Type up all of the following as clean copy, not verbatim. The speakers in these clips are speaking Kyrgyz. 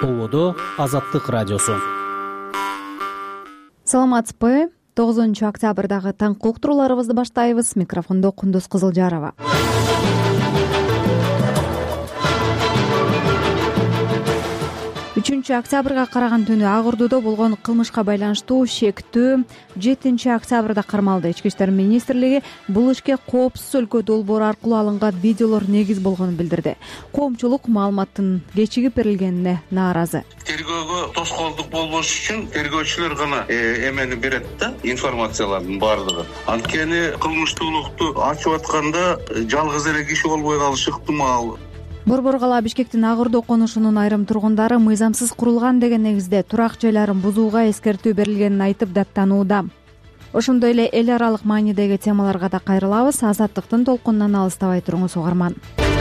Ободо Азаттык радиосу. Саламатсызбы? 9 октябрдагы таңкы уктурууларыбызды баштайбыз. Микрофондо Кундуз Кызылжарова. 3 октябрга караган түнү Ак Ордодо болгон кылмышка байланыштуу шектөө 7 октябрда кармалды. Ички иштер министрлиги бул ишке коопсуз өлкө долбоору аркылуу алынган видеолор негиз болгонун билдирди. Коомчулук маалыматтын кечигип берилгенине нааразы. Тергөөгө тоскоолдук болбош үчүн тергөөчүлөр гана эмени берет да, информациялардын баардыгы. Анткени кылмыштуулукту ачып атканда жалгыз эле киши болбой калышы ыктымал. Борбор кала Бишкектин Ак Ордо конушунун айрым тургундары мыйзамсыз курулган деген негизде турак жайларын бузууга эскертүү берилгенин айтып даттанууда. Ошондой эле эл аралык маанидеги темаларга да кайрылабыз. Азаттыктын толкунунан алыстабай туруңуз угарман.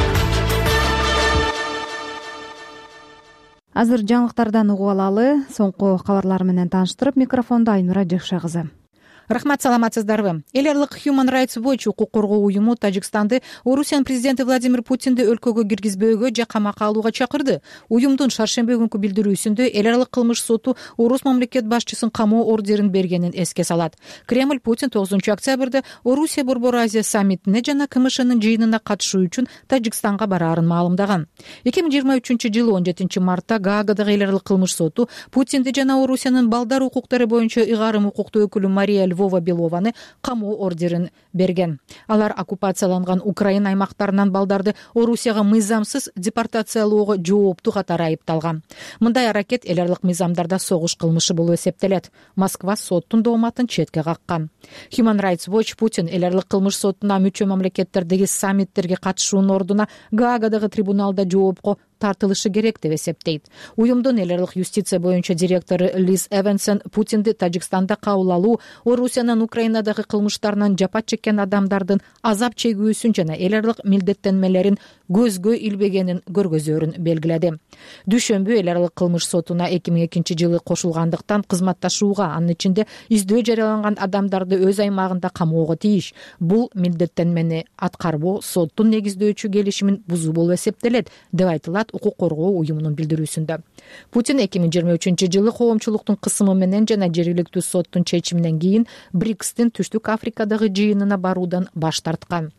Азыр жаңылыктардан угуп алалы. Соңку кабарлар менен тааныштырып, микрофондо Айнура Жакша кызы. Рахмат, саламатсыздарбы? Эл аралык Human Rights Watch укук коргоо уюму Тажикстанды Орусиянын президенти Владимир Путинди өлкөгө киргизбөөгө же камакка алууга чакырды. Уюмдун шаршемби күнкү билдирүүсүндө эл аралык кылмыш соту Орус мамлекет башчысын камоо ордерин бергенин эске салат. Кремль Путин 9 октябрда Орусия Борбор Азия саммитине жана КМШнын жыйынына катышуу үчүн Тажикстанга бараарын маалымдаган. 2023-жылы 17 мартта Гаагадагы эл аралык кылмыш соту Путинди жана Орусиянын балдар укуктары боюнча ыйгарым укуктуу өкүлү Мария Вова Белованы камоо ордерин берген. Алар оккупацияланган Украина аймактарынан балдарды Орусияга мыйзамсыз депортациялоого жооптуу катары айыпталган. Мындай аракет эл аралык мыйзамдарда согуш кылмышы болуп эсептелет. Москва соттун дооматын четке каккан. Human Rights Watch Путин эл аралык кылмыш сотуна мүчө мамлекеттердеги саммиттерге катышуунун ордуна Гаагадагы трибуналда жоопко тартылышы керек деп эсептейт. Уюмдун эл аралык юстиция боюнча директору Лиз Эвенсон Путинди Тажикстанда кабыл алуу Орусиянын Украинадагы кылмыштарынан жапа чеккен адамдардын азап чегүүсүн жана эл аралык милдеттенмелерин көзгө илбегенин көргөзөрүн белгиледи. Дүйшөмбү эл аралык кылмыш сотуна 2002-жылы кошулгандыктан кызматташууга, анын ичинде издөө жарыяланган адамдарды өз аймагында камоого тийиш. Бул милдеттенмени аткарбоо соттун негиздөөчү келишимин бузуу болуп эсептелет деп айтылат укук коргоо уюмунун билдирүүсүндө. Путин 2023-жылы коомчулуктун кысымы менен жана жергиликтүү соттун чечиминен кийин БРИКСтин Түштүк Африкадагы жыйынына баруудан баш тарткан.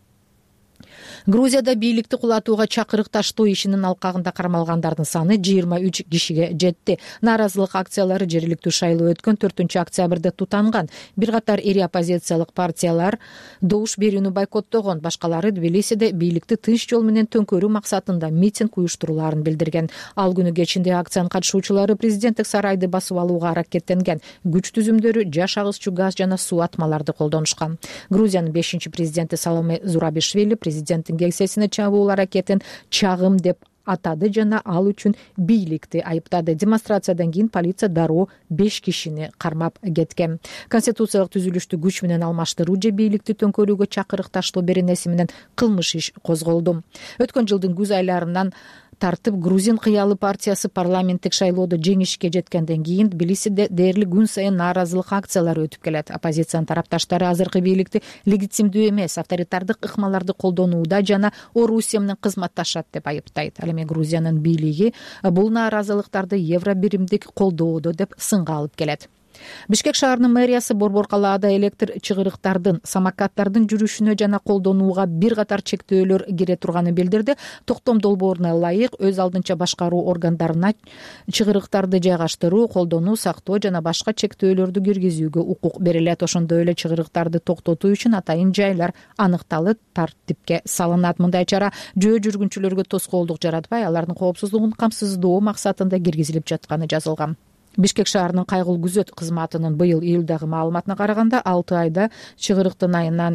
Грузияда бийликти кулатууга чакырык таштоо ишинин алкагында кармалгандардын саны 23 кишиге жетти. Нааразылык акциялары жергиликтүү шайлоо өткөн 4 октябрда тутанган. Бир катар ири оппозициялык партиялар добуш берүүнү бойкоттогон, башкалары Тбилисиде бийликти тынч жол менен төңкөрүү максатында митинг уюштурулаарын билдирген. Ал күнү кечинде акциянын катышуучулары президенттик сарайды басып алууга аракеттенген. Күч түзүмдөрү жаш агызчу газ жана суу атмаларды колдонушкан. Грузиянын 5-президенти Саломе Зурабишвили президенттин кеңсесине чабуул аракетин чагым деп атады жана ал үчүн бийликти айыптады. Демонстрациядан кийин полиция дароо 5 кишини кармап кеткен. Конституциялык түзүлүштү күч менен алмаштыруу же бийликти төңкөрүүгө чакырык таштоо беренеси менен кылмыш иш козголду. Өткөн жылдын күз айларынан тартып Грузин кыялы партиясы парламенттик шайлоодо жеңишке жеткенден кийин Тбилисиде дээрлик күн сайын нааразылык акциялары өтүп келет. Оппозициянын тарапташтары азыркы бийликти легитимдүү эмес, авторитардык ыкмаларды колдонууда жана Орусия менен кызматташат деп айыптайт. Ал эми Грузиянын бийлиги бул нааразылыктарды евро биримдик колдоодо деп сынга алып келет. Бишкек шаарынын мэриясы борбор калаада электр чыгырыктардын, самокаттардын жүрүшүнө жана колдонууга бир катар чектөөлөр кире турганын билдирди. Токтом долбооруна ылайык өз алдынча башкаруу органдарына чыгырыктарды жайгаштыруу, колдонуу, сактоо жана башка чектөөлөрдү киргизүүгө укук берилет. Ошондой эле чыгырыктарды токтотуу үчүн атайын жайлар аныкталып, тартипке салынат. Мындай чара жөө жүргүнчүлөргө тоскоолдук жаратпай, алардын коопсуздугун камсыздоо максатында киргизилип жатканы жазылган. Бишкек шаарынын кайгыл күзөт кызматынын быйыл июлдагы маалыматына караганда 6 айда чыгырыктын айынан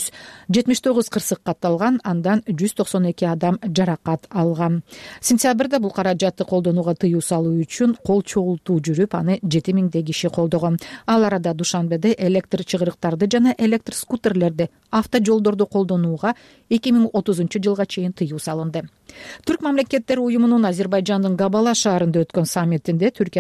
179 кырсык катталган, андан 192 адам жаракат алган. Сентябрда бул каражатты колдонууга тыюу салуу үчүн кол чогултуу жүрүп, аны 7000 киши колдогон. Ал арада Душанбеде электр чыгырыктарды жана электр скутерлерди, автожолдорду колдонууга 2030-жылга чейин тыюу салынды. Түрк мамлекеттери уюмунун Азербайжандын Габала шаарында өткөн саммитинде Түркиянын президенти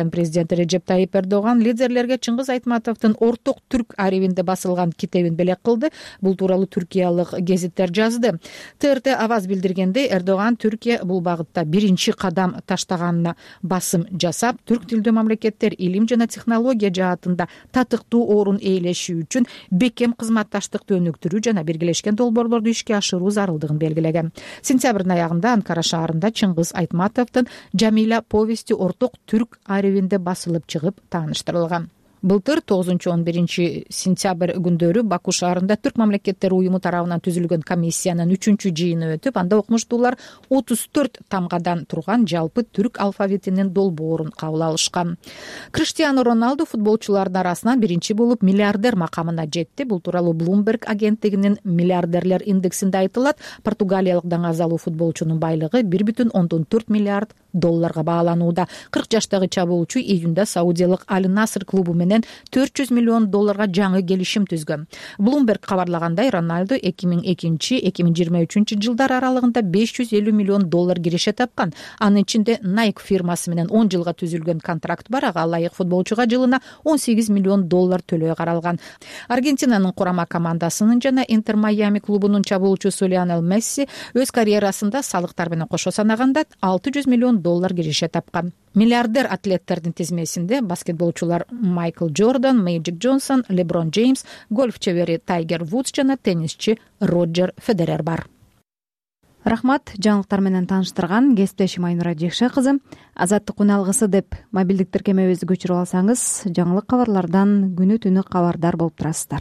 президент Режеп Тайип Эрдоган лидерлерге Чыңгыз Айтматовдун Орток түрк архивинде басылган китебин белек кылды. Бул тууралуу түркиялык гезиттер жазды. ТРТ Аваз билдиргендей, Эрдоган Түркия бул багытта биринчи кадам таштаганына басым жасап, түрк тилдүү мамлекеттер илим жана технология жаатында татыктуу орун ээлеши үчүн бекем кызматташтыкты өнүктүрүү жана биргелешкен долбоорлорду ишке ашыруу зарылдыгын белгилеген. Сентябрдын аягында Анкара шаарында Чыңгыз Айтматовдун Жамиля повести Орток түрк архивинде басылып чыгып тааныштырылган. Былтыр 9-11 сентябрь күндөрү Баку шаарында Түрк мамлекеттери уюму тарабынан түзүлгөн комиссиянын 3-чү жыйыны өтүп, анда окумуштуулар 34 тамгадан турган жалпы түрк алфавитинин долбоорун кабыл алышкан. Криштиану Роналду футболчулардын арасынан биринчи болуп миллиардер макамына жетти. Бул тууралуу Bloomberg агенттигинин миллиардерлер индексинде айтылат. Португалиялык даңазалуу футболчунун байлыгы 1,4 миллиард долларга бааланууда. 40 жаштагы чабуулчу июнда Саудиялык Аль-Наср клубу менен 400 миллион долларга жаңы келишим түзгөн. Bloomberg кабарлагандай, Роналду 2002-2023 жылдар аралыгында 550 миллион доллар киреше тапкан. Анын ичинде Nike фирмасы менен 10 жылга түзүлгөн контракт бар. Ага ылайык футболчуга жылына 18 миллион доллар төлөө каралган. Аргентинанын курама командасынын жана Интер Майами клубунун чабуулчусу Лионел Месси өз карьерасында салыктар менен кошо санаганда 600 миллион доллар киреше тапкан. Миллиардер атлеттердин тизмесинде баскетболчулар Майкл Джордан, Мэджик Джонсон, Леброн Джеймс, гольф чебери Тайгер Вудс жана теннисчи Роджер Федерер бар. Рахмат, жаңылыктар менен тааныштырган кесиптешим Айнура Жекше кызы. Азаттык күн алгысы деп мобилдик тиркемебизди көчүрүп алсаңыз, жаңылык кабарлардан күнү түнү кабардар болуп турасыздар.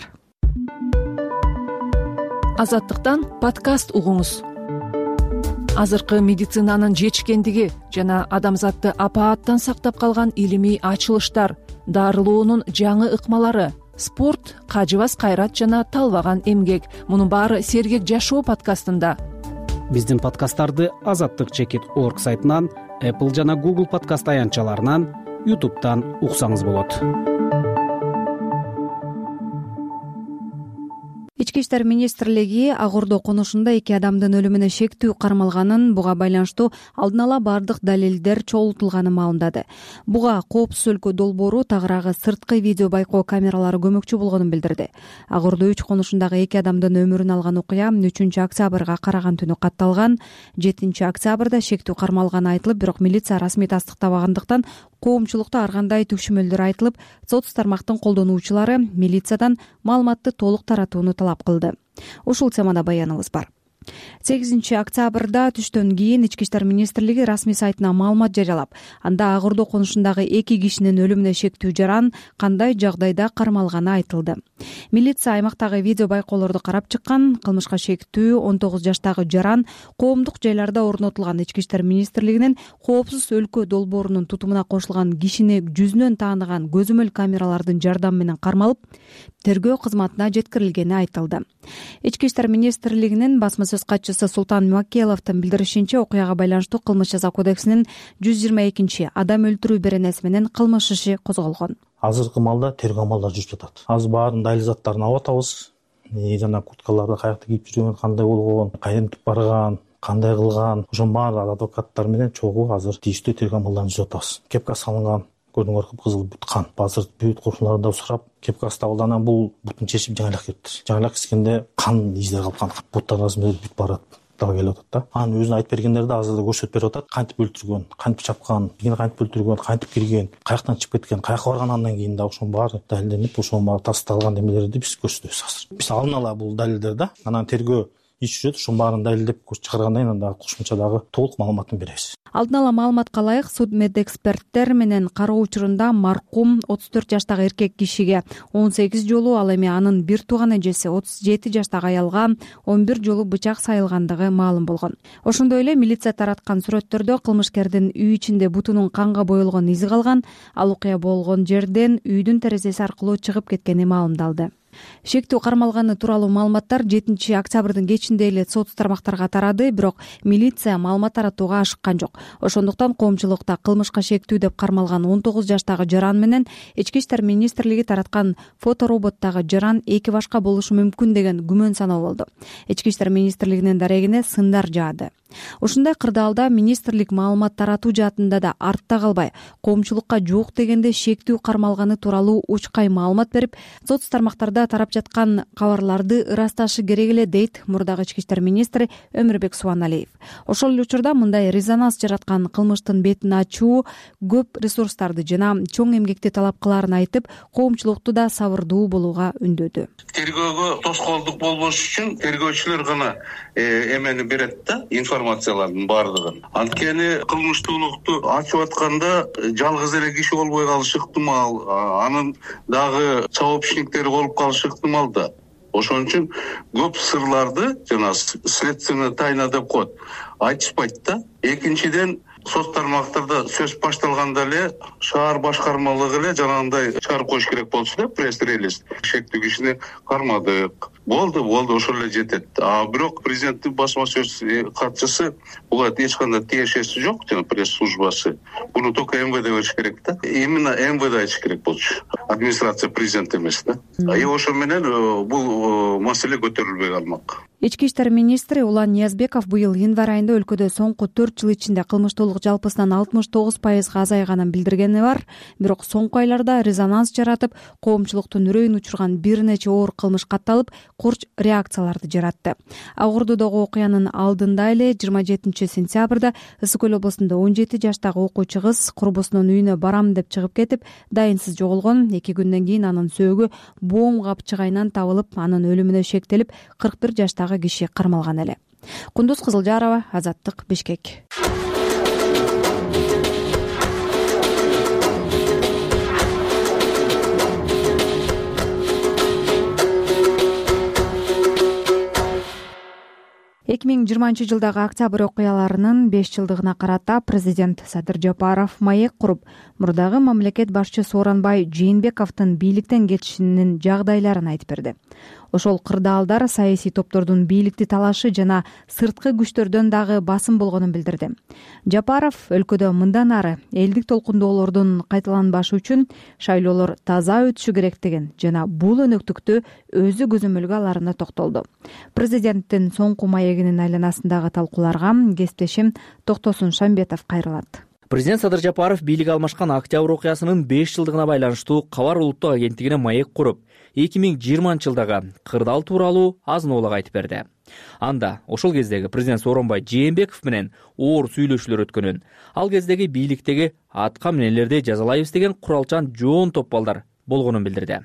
Азаттыктан подкаст угуңуз. Азыркы медицинанын жетишкендиги жана адамзатты апааттан сактап калган илимий ачылыштар, дарылоонун жаңы ыкмалары, спорт, кажыбас кайрат жана талбаган эмгек. Мунун баары Сергек жашоо подкастында. Биздин подкасттарды azattik.org сайтынан, Apple жана Google подкаст аянтчаларынан, YouTube'дан уксаңыз болот. Ички иштер министрлиги Ак Ордо конушунда 2 адамдын өлүмүнө шектүү кармалганын, буга байланыштуу алдын ала бардык далилдер чогултулганын маалымдады. Буга коопсуз өлкө долбоору тагыраагы сырткы видео байкоо камералары көмөкчү болгонун билдирди. Ак Ордо 3 конушундагы 2 адамдын өмүрүн алган окуя 3-октябрга караган түнү катталган. 7-октябрда шектүү кармалганы айтылып, бирок милиция расмий тастыктабагандыктан коомчулукта ар кандай түкшүмөлдөр айтылып, соц тармактын колдонуучулары милициядан маалыматты толук таратууну талап кылды. Ушул темада баяныбыз бар. 8-октябрда түштөн кийин Ички иштер министрлиги расмий сайтына маалымат жарыялап, анда Ак Ордо конушундагы 2 кишинин өлүмүнө шектүү жаран кандай жагдайда кармалганы айтылды. Милиция аймактагы видео байкоолорду карап чыккан. Кылмышка шектүү 19 жаштагы жаран коомдук жайларда орнотулган Ички иштер министрлигинин коопсуз өлкө долбоорунун тутумуна кошулган кишини жүзүнөн тааныган көзөмөл камералардын жардамы менен кармалып, тергөө кызматына жеткирилгени айтылды. Ички иштер министрлигинин басма сөз катчысы Султан Макеловдун билдиришинче, окуяга байланыштуу кылмыш жаза кодексинин 122 адам өлтүрүү беренеси менен кылмыш иши козголгон. Азыркы малда тергөө амалдары жүрүп жатат. Азыр баарын далил заттарын алып атабыз. Жана курткаларды каякта кийип жүргөн, кандай болгон, кайентип барган, кандай кылган, ошонун баары адвокаттар менен чогуу азыр тийиштүү тергөө амалдарын жүрүп атабыз. Кепка салынган, көрдүңөр, кыпкызыл бут кан. Азыр бүт кошуналардан сурап, кепкасы табылды, анан бул бутун чечип жаңылак кетти. Жаңылак кескенде кан издери калган, буттар арасында бүт барат. Дагы келип атат да. Анын өзүн айтып бергендерди азыр да көрсөтүп берип атат. Кантип өлтүргөн, кантип чапкан, кийин кантип өлтүргөн, кантип кирген, каяктан чыгып кеткен, каяка барган, андан кийин да ошонун баары далилденип, ошонун баары тасталган эмелерди биз көрсөтөбүз азыр. Биз алдын ала бул далилдер да, анан тергөө иш жүрөт, ошонун баарын далилдеп чыгаргандан кийин анда кошумча дагы толук маалыматын беребиз. Алдын ала маалыматка ылайык, суд медэксперттер менен кароо учурунда маркум 34 жаштагы эркек кишиге 18 жолу, ал эми анын бир тууган эжеси 37 жаштагы аялга 11 жолу бычак сайылгандыгы маалым болгон. Ошондой эле милиция тараткан сүрөттөрдө кылмышкердин үй ичинде бутунун канга боелгон изи калган. Ал окуя болгон жерден үйдүн терезеси аркылуу чыгып кеткени маалымдалды. Шектүү кармалганы тууралуу маалыматтар 7-октябрдын кечинде эле соц тармактарга тарады, бирок милиция маалымат таратууга ашыккан жок. Ошондуктан коомчулукта кылмышка шектүү деп кармалган 19 жаштагы жаран менен Ички иштер министрлиги тараткан фотороботтагы жаран эки башка болушу мүмкүн деген күмөн саноо болду. Ички иштер министрлигинин дарегине сындар жаады. Ушундай кырдаалда министрлик маалымат таратуу жаатында да артта калбай, коомчулукка жок дегенде шектүү кармалганы тууралуу учкай маалымат берип, соц тармактарда тарап жаткан кабарларды ырасташы керек эле, дейт мурдагы ички иштер министри Өмүрбек Субаналиев. Ошол эле учурда мындай резонанс жараткан кылмыштын бетин ачуу көп ресурстарды жана чоң эмгекти талап кылаарын айтып, коомчулукту да сабырдуу болууга үндөдү. Тергөөгө тоскоолдук болбош үчүн тергөөчүлөр гана эмени берет да, информациялардын баардыгын. Анткени кылмыштуулукту ачып атканда жалгыз эле киши болбой калышы ыктымал, анын дагы сообщниктери болуп калышы ыктымал да. Ошон үчүн көп сырларды жана следственная тайна деп коет, айтышпайт да. Экинчиден, соц тармактарда сөз башталганда эле шаар башкармалыгы эле жанагындай чыгарып коюш керек болчу да, пресс-релиз. Шектүү кишини кармадык. Болду, ошол эле жетет. Бирок президенттин басма сөз катчысы буга эч кандай тиешеси жок, жана пресс-службасы. Буну только МВД бериш керек да. Именно МВД айтыш керек болчу. Администрация президент эмес да. Ошо менен бул маселе көтөрүлбөй калмак. Ички иштер министри Улан Ниязбеков быйыл январь айында өлкөдө соңку 4 жыл ичинде кылмыштуулук жалпысынан 69%га азайганын билдиргени бар. Бирок соңку айларда резонанс жаратып, коомчулуктун үрөйүн учурган бир нече оор кылмыш катталып, курч реакцияларды жаратты. Ак Ордодогу окуянын алдында эле 27 сентябрда Ысык Көл облусунда 17 жаштагы окуучу кыз курбусунун үйүнө барам деп чыгып кетип, дайынсыз жоголгон. 2 күндөн кийин анын сөөгү боом капчыгайынан табылып, анын өлүмүнө шектелип, 41 жаштагы киши кармалган эле. Кундуз Кызылжарова, Азаттык, Бишкек. Эки миң жыйырманчы жылдагы октябрь окуяларынын 5 жылдыгына карата президент Садыр Жапаров маек куруп, мурдагы мамлекет башчы Сооронбай Жээнбековдун бийликтен кетишинин жагдайларын айтып берди. Ошол кырдаалдар саясий топтордун бийликти талашы жана сырткы күчтөрдөн дагы басым болгонун билдирди. Жапаров өлкөдө мындан ары элдик толкундоолордун кайталанбашы үчүн шайлоолор таза өтүшү керектигин жана бул өнөктүктү өзү көзөмөлгө аларына токтолду. Президенттин соңку маегинин айланасындагы талкууларга кесиптешим Токтосун Шамбетов кайрылат. Президент Садыр Жапаров бийлик алмашкан октябрь окуясынын 5 жылдыгына байланыштуу Кабар улуттук агенттигине маек куруп, 2020 жылдагы кырдаал тууралуу азын-оолак айтып берди. Анда ошол кездеги президент Сооронбай Жээнбеков менен оор сүйлөшүүлөр өткөнүн, ал кездеги бийликтеги атка минелерди жазалайбыз деген куралчан жоон топ балдар болгонун билдирди.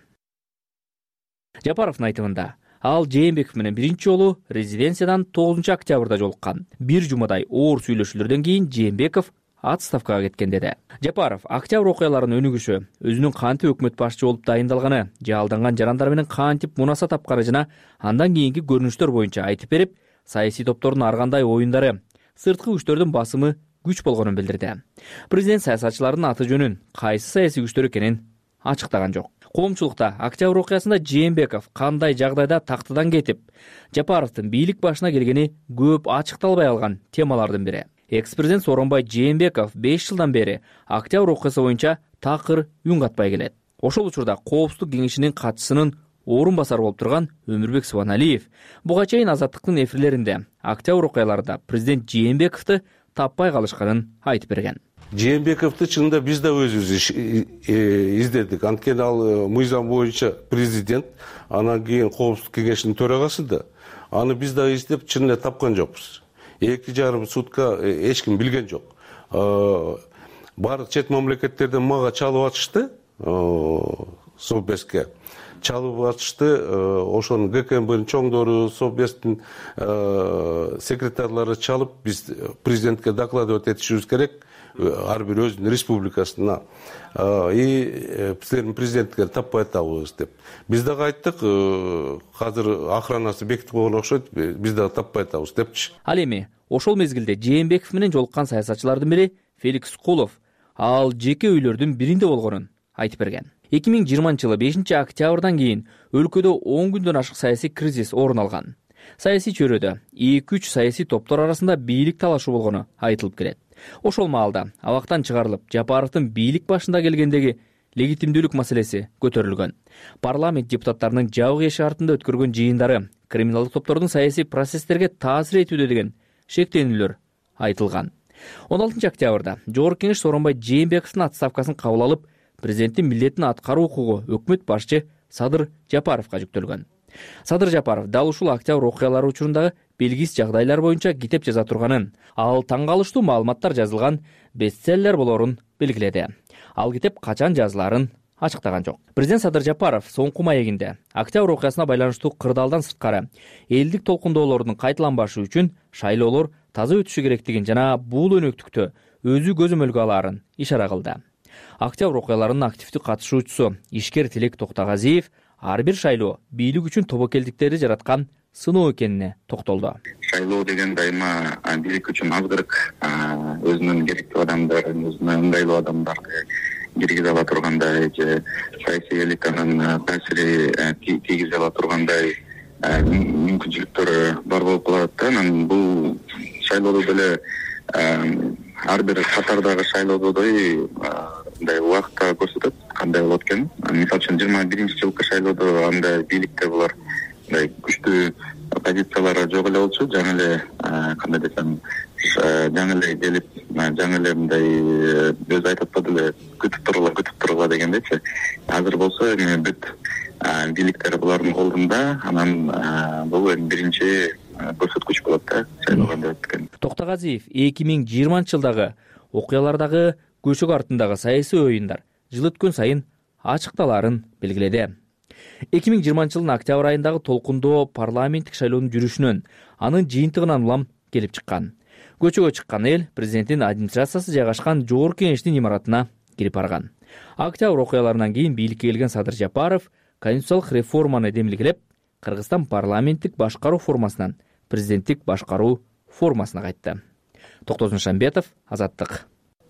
Жапаровдун айтымында, ал Жээнбеков менен биринчи жолу резиденциядан 9 октябрда жолуккан. Бир жумадай оор сүйлөшүүлөрдөн кийин Жээнбеков отставкага кеткен деди. Жапаров октябрь окуяларынын өнүгүшү, өзүнүн кантип өкмөт башчы болуп дайындалганы, жалданган жарандар менен кантип мунаса тапканы жана андан кийинки көрүнүштөр боюнча айтып берип, саясий топтордун ар кандай оюндары, сырткы күчтөрдүн басымы күч болгонун билдирди. Президент саясатчылардын аты жөнүн, кайсы саясий күчтөр экенин ачыктаган жок. Коомчулукта октябрь окуясында Жээнбеков кандай жагдайда тактыдан кетип, Жапаровдун бийлик башына келгени көп ачыкталбай алган темалардын бири. Экс-президент Сооронбай Жээнбеков 5 жылдан бери октябрь окуясы боюнча такыр үн катпай келет. Ошол учурда Коопсуздук кеңешинин катчысынын орун басары болуп турган Өмүрбек Субаналиев буга чейин Азаттыктын эфирлеринде октябрь окуяларында президент Жээнбековду таппай калышканын айтып берген. Жээнбековду чынында биз да өзүбүз издедик. Анткени ал мыйзам боюнча президент, анан кийин Коопсуздук кеңешинин төрагасы да. Аны биз да издеп чын эле тапкан жокпуз. 2,5 сутка эч ким билген жок. Баардык чет мамлекеттерден мага чалып атышты, Совбезге. Чалып атышты, ошонун ГКМБнын чоңдору, Совбездин секретарлары чалып, биз президентке докладывать этишибиз керек, ар бир өзүнүн республикасына. Силердин президентке таппай атабыз деп. Биз дагы айттык, азыр охранасы бекитип койгон окшойт, биз дагы таппай атабыз депчи. Ал эми ошол мезгилде Жээнбеков менен жолуккан саясатчылардын бири Феликс Кулов, ал жеке үйлөрдүн биринде болгонун айтып берген. 2020 жылы 5 октябрдан кийин өлкөдө 10 күндөн ашык саясий кризис орун алган. Саясий чөйрөдө 2-3 саясий топтор арасында бийлик талашы болгону айтылып келет. Ошол маалда абактан чыгарылып, Жапаровдун бийлик башында келгендеги легитимдүүлүк маселеси көтөрүлгөн. Парламент депутаттарынын жабык эшик артында өткөргөн жыйындары криминалдык топтордун саясий процесстерге таасир этүүдө деген шектенүүлөр айтылган. 16 октябрда Жогорку Кеңеш Сооронбай Жээнбековдун отставкасын кабыл алып, президенттин милдетин аткаруу укугу өкмөт башчы Садыр Жапаровго жүктөлгөн. Садыр Жапаров дал ушул октябрь окуялары учурундагы белгисиз жагдайлар боюнча китеп жаза турганын, ал таң калыштуу маалыматтар жазылган бестселлер болорун белгиледи. Ал китеп качан жазыларын ачыктаган жок. Президент Садыр Жапаров соңку маегинде октябрь окуясына байланыштуу кырдаалдан сырткары элдик толкундоолордун кайталанбашы үчүн шайлоолор таза өтүшү керектигин жана бул өнөктүктү өзү көзөмөлгө алаарын ишара кылды. Октябрь окуяларынын активдүү катышуучусу ишкер Тилек Токтогазиев ар бир шайлоо бийлик үчүн тобокелдиктерди жараткан сыноо экенине токтолду. Шайлоо деген дайыма бийлик үчүн азгырык, өзүнүн керектүү адамдарын, өзүнө ыңгайлуу адамдарды киргизе ала тургандай же саясий элитанын таасири тийгизе ала тургандай мүмкүнчүлүктөр бар болуп калат да. Анан бул шайлоодо деле ар бир катардагы шайлоодой мындай убакытта көрсөтөт кандай болот экенин. Мисалы үчүн 21-жылкы шайлоодо андай бийликте булар мындай күчтүү позициялары жок эле болчу. Жаңы эле кандай десем, жаңы эле келип, жаңы эле мындай өзү айтып атпады эле, күтүп тургула дегендейчи. Азыр болсо эми бүт бийликтер булардын колунда, анан бул эми биринчи көрсөткүч болот да шайлоо кандай өткөн. Токтогазиев 2020-жылдагы окуялардагы көчөк артындагы саясий оюндар жыл өткөн сайын ачыкталарын белгиледи. 2020-жылдын октябрь айындагы толкундоо парламенттик шайлоонун жүрүшүнөн, анын жыйынтыгынан улам келип чыккан. Көчөгө чыккан эл президенттин администрациясы жайгашкан Жогорку Кеңештин имаратына кирип барган. Октябрь окуяларынан кийин бийликке келген Садыр Жапаров конституциялык реформаны демилгелеп, Кыргызстан парламенттик башкаруу формасынан президенттик башкаруу формасына кайтты. Токтозун Шамбетов, Азаттык.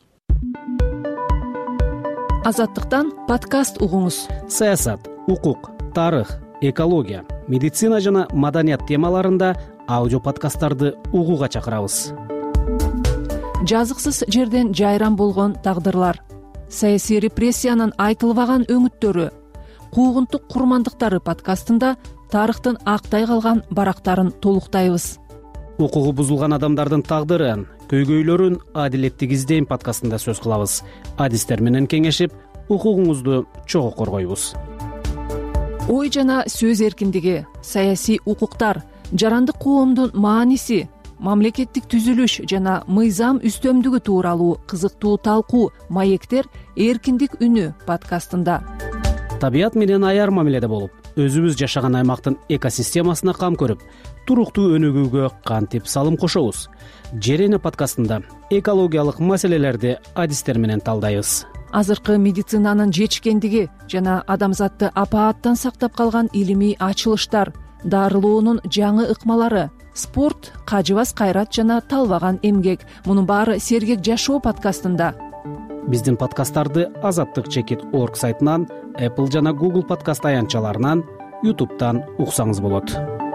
Азаттыктан подкаст угуңуз. Саясат, укук, тарых, экология, медицина жана маданият темаларында аудио подкасттарды угууга чакырабыз. Жазыксыз жерден жайран болгон тагдырлар, саясий репрессиянын айтылбаган өңүттөрү, куугунтук курмандыктары подкастында тарыхтын актай калган барактарын толуктайбыз. Укугу бузулган адамдардын тагдырын, көйгөйлөрүн адилеттик издейм подкастында сөз кылабыз. Адистер менен кеңешип, укугуңузду чогуу коргойбуз. Ой жана сөз эркиндиги, саясий укуктар, жарандык коомдун мааниси, мамлекеттик түзүлүш жана мыйзам үстөмдүгү тууралуу кызыктуу талкуу маектер эркиндик үнү подкастында. Табият менен аяр мамиледе болуп, өзүбүз жашаган аймактын экосистемасына кам көрүп, туруктуу өнүгүүгө кантип салым кошобуз. Жер эне подкастында экологиялык маселелерди адистер менен талдайбыз. Азыркы медицинанын жетишкендиги жана адамзатты апааттан сактап калган илимий ачылыштар, дарылоонун жаңы ыкмалары, спорт, кажыбас кайрат жана талбаган эмгек. Мунун баары сергек жашоо подкастында. Биздин подкасттарды azattik.org сайтынан, Apple жана Google подкаст аянтчаларынан, YouTube'дан уксаңыз болот.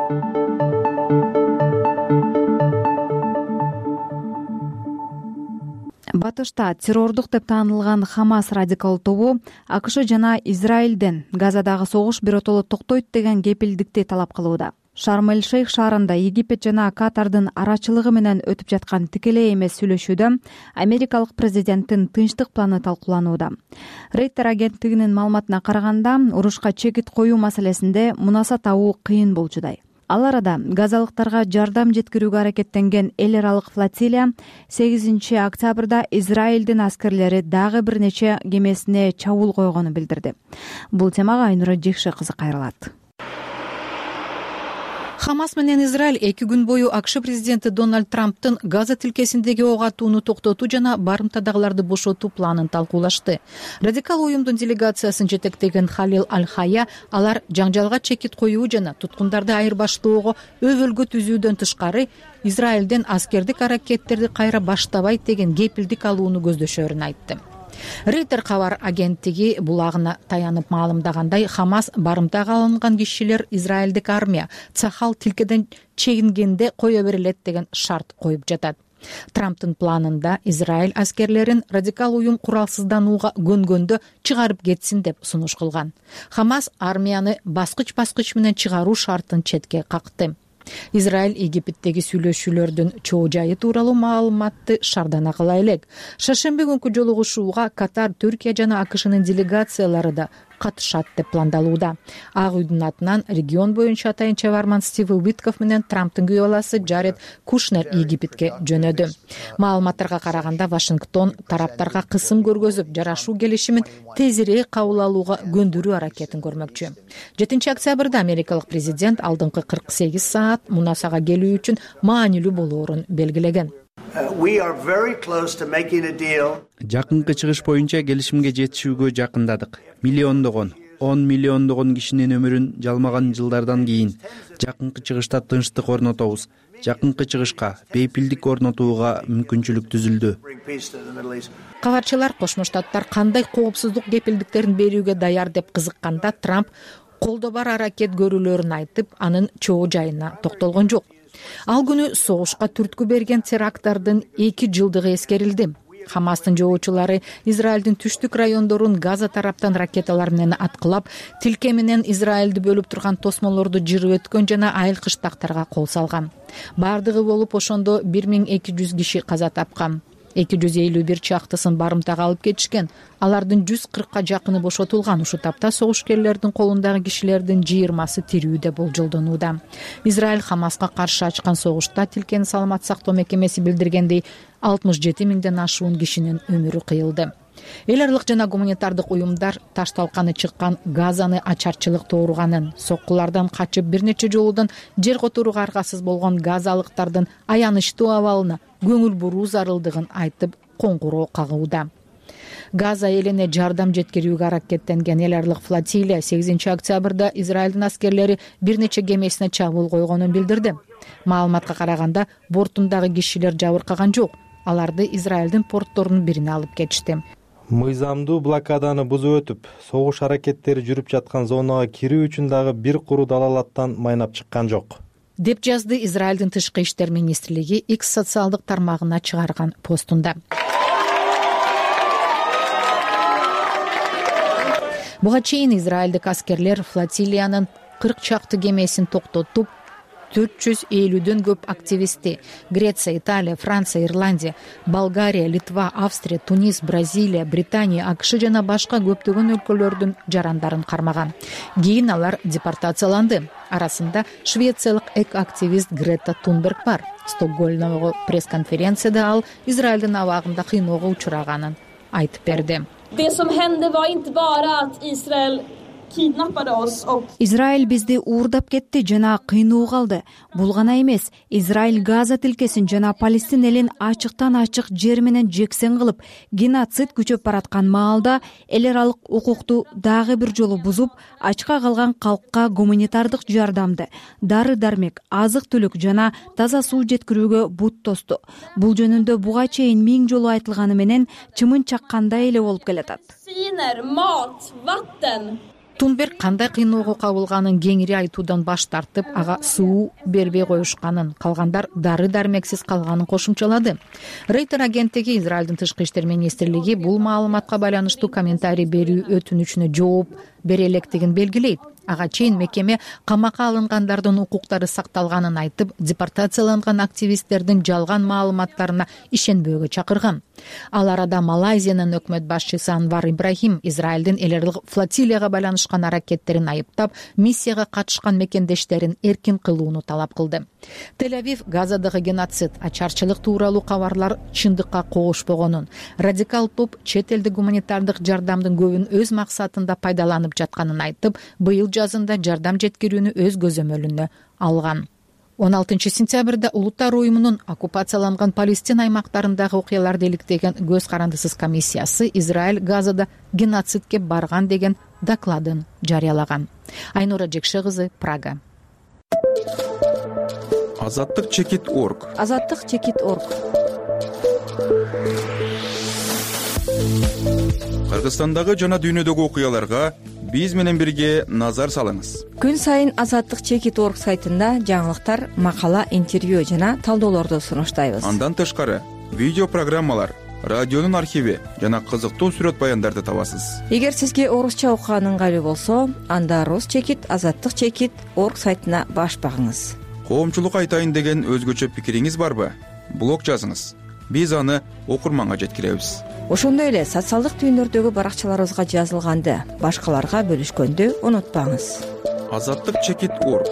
Батышта террордук деп таанылган Хамас радикал тобу АКШ жана Израилден Газадагы согуш биротоло токтойт деген кепилдикти талап кылууда. Шарм-эль-Шейх шаарында Египет жана Катардын арачылыгы менен өтүп жаткан тикелей эмес сүйлөшүүдө америкалык президенттин тынчтык планы талкууланууда. Рейтер агенттигинин маалыматына караганда, урушка чекит коюу маселесинде мунаса табуу кыйын болчудай. Ал арада газалыктарга жардам жеткирүүгө аракеттенген эл аралык флотилия 8 октябрда Израилдин аскерлери дагы бир нече кемесине чабуул койгонун билдирди. Бул темага Айнура Жекше кызы кайрылат. Хамас менен Израиль 2 күн бою АКШ президенти Дональд Трамптын Газа тилкесиндеги ок атууну токтотуу жана барымтадагыларды бошотуу планын талкуулашты. Радикал уюмдун делегациясын жетектеген Халил Аль-Хая алар жаңжалга чекит коюу жана туткундарды айырбаштоого өбөлгө түзүүдөн тышкары Израилден аскердик аракеттерди кайра баштабайт деген кепилдик алууну көздөшөрүн айтты. Рейтер кабар агенттиги булагына таянып маалымдагандай, Хамас барымтага алынган кишилер Израилдик армия Цахал тилкеден чегингенде кое берилет деген шарт коюп жатат. Трамптын планында Израиль аскерлерин радикал уюм куралсызданууга көнгөндө чыгарып кетсин деп сунуш кылган. Хамас армияны баскыч менен чыгаруу шартын четке какты. Израиль Египеттеги сүйлөшүүлөрдүн чоо жайы тууралуу маалыматты шардана кыла элек. Шаршемби күнкү жолугушууга Катар, Түркия жана АКШнын делегациялары да катышат деп пландалууда. Ак үйдүн атынан регион боюнча атайын чабарман Стив Уитков менен Трамптын күйөө баласы Джаред Кушнер Египетке жөнөдү. Маалыматтарга караганда Вашингтон тараптарга кысым көргөзүп, жарашуу келишимин тезирээк кабыл алууга көндүрүү аракетин көрмөкчү. 7 октябрда америкалык президент алдыңкы 48 саат мунасага келүү үчүн маанилүү болоорун белгилеген. Жакынкы чыгыш боюнча келишимге жетишүүгө жакындадык. Миллиондогон, 10 миллиондогон кишинин өмүрүн жалмаган жылдардан кийин жакынкы чыгышта тынчтык орнотобуз. Жакынкы чыгышка бейпилдик орнотууга мүмкүнчүлүк түзүлдү. Кабарчылар Кошмо Штаттар кандай коопсуздук кепилдиктерин берүүгө даяр деп кызыкканда Трамп колдо бар аракет көрүүлөрүн айтып, анын чоо жайына токтолгон жок. Ал күнү согушка түрткү берген теракттардын 2 жылдыгы эскерилди. Хамастын жоочулары Израилдин түштүк райондорун Газа тараптан ракеталар менен аткылап, тилке менен Израилди бөлүп турган тосмолорду жырып өткөн жана айыл кыштактарга кол салган. Бардыгы болуп ошондо 1200 киши каза тапкан. 251 чактысын барымтага алып кетишкен. Алардын 140ка жакыны бошотулган. Ушул тапта согушкерлердин колундагы кишилердин 20сы тирүү деп болжолдонууда. Израиль Хамаска каршы ачкан согушта тилкени саламат сактоо мекемеси билдиргендей 67 миңден ашуун кишинин өмүрү кыйылды. Эл аралык жана гуманитардык уюмдар таш талканы чыккан Газаны ачарчылык тооруганын, соккулардан качып бир нече жолудан жер которууга аргасыз болгон газалыктардын аянычтуу абалына көңүл буруу зарылдыгын айтып коңгуроо кагууда. Газа элине жардам жеткирүүгө аракеттенген эл аралык флотилия 8 октябрда Израилдин аскерлери бир нече кемесине чабуул койгонун билдирди. Маалыматка караганда бортундагы кишилер жабыркаган жок. Аларды Израилдин портторунун бирине алып кетишти. Мыйзамдуу блокаданы бузуп өтүп, согуш аракеттери жүрүп жаткан зонага кирүү үчүн дагы бир куру далалаттан майнап чыккан жок, деп жазды Израилдин тышкы иштер министрлиги X социалдык тармагына чыгарган постунда. Буга чейин израилдик аскерлер флотилиянын 40 чакты кемесин токтотуп, 450дөн көп активистти Греция, Италия, Франция, Ирландия, Болгария, Литва, Австрия, Тунис, Бразилия, Британия, АКШ жана башка көптөгөн өлкөлөрдүн жарандарын кармаган. Кийин алар депортацияланды. Арасында швециялык эк-активист Грета Тунберг бар. Стокгольмдогу пресс-конференцияда ал Израилдин абагында кыйноого учураганын айтып берди. Израиль бизди уурдап кетти жана кыйноого алды. Бул гана эмес, Израиль Газа тилкесин жана Палестин элин ачыктан ачык жер менен жексен кылып, геноцид күчөп бараткан маалда эл аралык укукту дагы бир жолу бузуп, ачка калган калкка гуманитардык жардамды, дары-дармек, азык-түлүк жана таза суу жеткирүүгө бут тосту. Бул жөнүндө буга чейин 1000 жолу айтылганы менен чымын чаккандай эле болуп келатат. Тунберг кандай кыйноого кабылганын кеңири айтуудан баш тартып, ага суу бербей коюшканын, калгандар дары-дармексиз калганын кошумчалады. Рейтер агенттиги Израилдин тышкы иштер министрлиги бул маалыматка байланыштуу комментарий берүү өтүнүчүнө жооп бере электигин белгилейт. Ага чейин мекеме камакка алынгандардын укуктары сакталганын айтып, депортацияланган активисттердин жалган маалыматтарына ишенбөөгө чакырган. Ал арада Малайзиянын өкмөт башчысы Анвар Ибрахим Израилдин эл аралык флотилияга байланышкан аракеттерин айыптап, миссияга катышкан мекендештерин эркин кылууну талап кылды. Тель-Авив Газадагы геноцид, ачарчылык тууралуу кабарлар чындыкка коошпогонун, радикал топ чет элдик гуманитардык жардамдын көбүн өз максатында пайдаланып жатканын айтып, быйыл жазында жардам жеткирүүнү өз көзөмөлүнө алган. 16 сентябрда Улуттар уюмунун оккупацияланган Палестин аймактарындагы окуяларды иликтеген көз карандысыз комиссиясы Израиль Газада геноцидке барган деген докладын жарыялаган. Айнура Жекше кызы, Прага. Азаттык чекит.org. Азаттык чекит.org. Кыргызстандагы жана дүйнөдөгү окуяларга биз менен бирге назар салыңыз. Күн сайын Азаттык чекит.org сайтында жаңылыктар, макала, интервью жана талдоолорду сунуштайбыз. Андан тышкары видео программалар, радионун архиви жана кызыктуу сүрөт баяндарды табасыз. Эгер сизге орусча окуган ыңгайлуу болсо, анда Рус чекит, Азаттык чекит.org сайтына баш багыңыз. коомчулукка айтайын деген өзгөчө пикириңиз барбы? Блог жазыңыз. Биз аны окурманга жеткиребиз. Ошондой эле социалдык түйүндөрдөгү баракчаларыбызга жазылганды башкаларга бөлүшкөндү унутпаңыз. Азаттык чекит.org.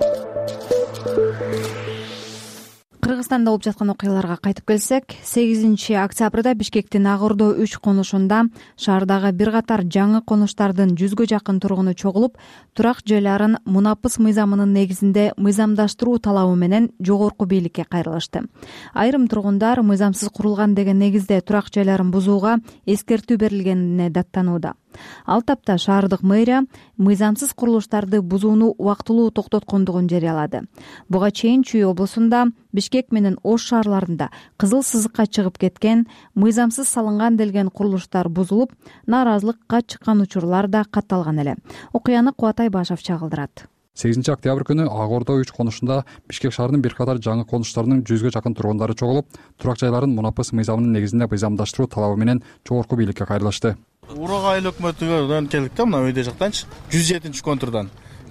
Кыргызстанда болуп жаткан окуяларга кайтып келсек, 8 октябрда Бишкектин Ак Ордо 3 конушунда шаардагы бир катар жаңы конуштардын 100гө жакын тургуну чогулуп, турак жайларын мунапыс мыйзамынын негизинде мыйзамдаштыруу талабы менен жогорку бийликке кайрылышты. Айрым тургундар мыйзамсыз курулган деген негизде турак жайларын бузууга эскертүү берилгенине даттанууда. Ал тапта шаардык мэрия мыйзамсыз курулуштарды бузууну убактылуу токтоткондугун жарыялады. Буга чейин Чүй облусунда, Бишкек менен Ош шаарларында кызыл сызыкка чыгып кеткен, мыйзамсыз салынган делген курулуштар бузулуп, нааразылыкка чыккан учурлар да катталган эле. Окуяны Кубатай Башев чагылдырат. 8 октябрь күнү Ак Ордо 3 конушунда Бишкек шаарынын бир катар жаңы конуштарынын 100гө жакын тургундары чогулуп, турак жайларын мунапыс мыйзамынын негизинде мыйзамдаштыруу талабы менен жогорку бийликке кайрылышты. Урак айыл өкмөтүнөн келдик да, мына өйдө жактанчы 107-контурдан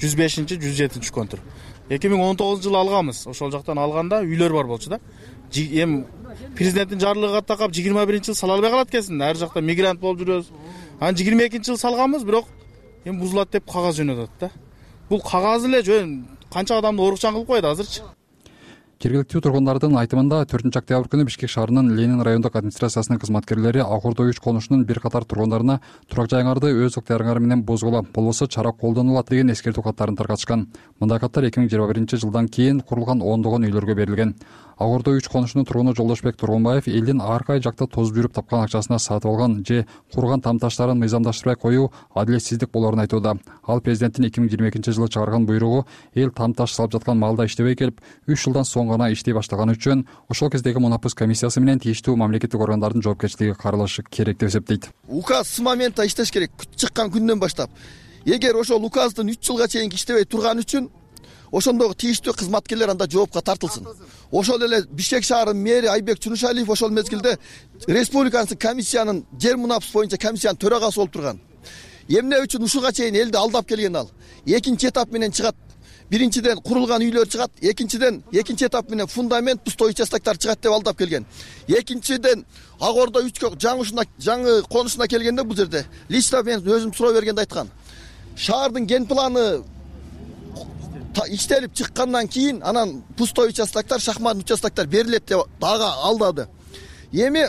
105-107 контур. 2019-жылы алганбыз. Ошол жактан алганда үйлөр бар болчу да. Эми президенттин жарлыгы такап 21-жыл сала албай калат экенсиң. Ар жакта мигрант болуп жүрөбүз. Анан 22-жыл салганбыз, бирок эми бузулат деп кагаз жөнөтөт да. Бул кагаз эле жөн канча адамды оорукчан кылып коет азырчы. Жергиликтүү тургундардын айтымында 4 октябрь күнү Бишкек шаарынын Ленин райондук администрациясынын кызматкерлери Ак Ордо 3 конушунун бир катар тургундарына турак жайыңарды өз ыктыярыңар менен бузгула, болбосо чара колдонулат деген эскертүү каттарын таркатышкан. Мындай каттар 2021-жылдан кийин курулган ондогон үйлөргө берилген. Ак Ордо 3 конушунун тургуну Жолдошбек Тургунбаев элдин ар кай жакта тозуп жүрүп тапкан акчасына сатып алган же курган тамташтарын мыйзамдаштырбай коюу адилетсиздик болоорун айтууда. Ал президенттин 2022-жылы чыгарган буйругу эл тамташ салып жаткан маалда иштебей келип, 3 жылдан соң гана иштей баштаганы үчүн ошол кездеги мунапыс комиссиясы менен тийиштүү мамлекеттик органдардын жоопкерчилиги каралышы керек деп эсептейт. Указ с момента иштеш керек, чыккан күндөн баштап. Эгер ошол указдын 3 жылга чейин иштебей турган үчүн ошондогу тийиштүү кызматкерлер анда жоопко тартылсын. Ошол эле Бишкек шаарынын мэри Айбек Чунушалиев ошол мезгилде республиканын комиссиянын жер мунапыс боюнча комиссиянын төрагасы болуп турган. Эмне үчүн ушуга чейин элди алдап келген ал? Экинчи этап менен чыгат. Биринчиден курулган үйлөр чыгат, экинчи этап менен фундамент, пустой участоктор чыгат деп алдап келген. Экинчиден Ак Ордо 3 жаңы конушуна келгенде бул жерде лично мен өзүм суроо бергенде айткан. Шаардын ген планы иштелип чыккандан кийин анан пустой участоктор, шахмат участоктор берилет деп дагы алдады. Эми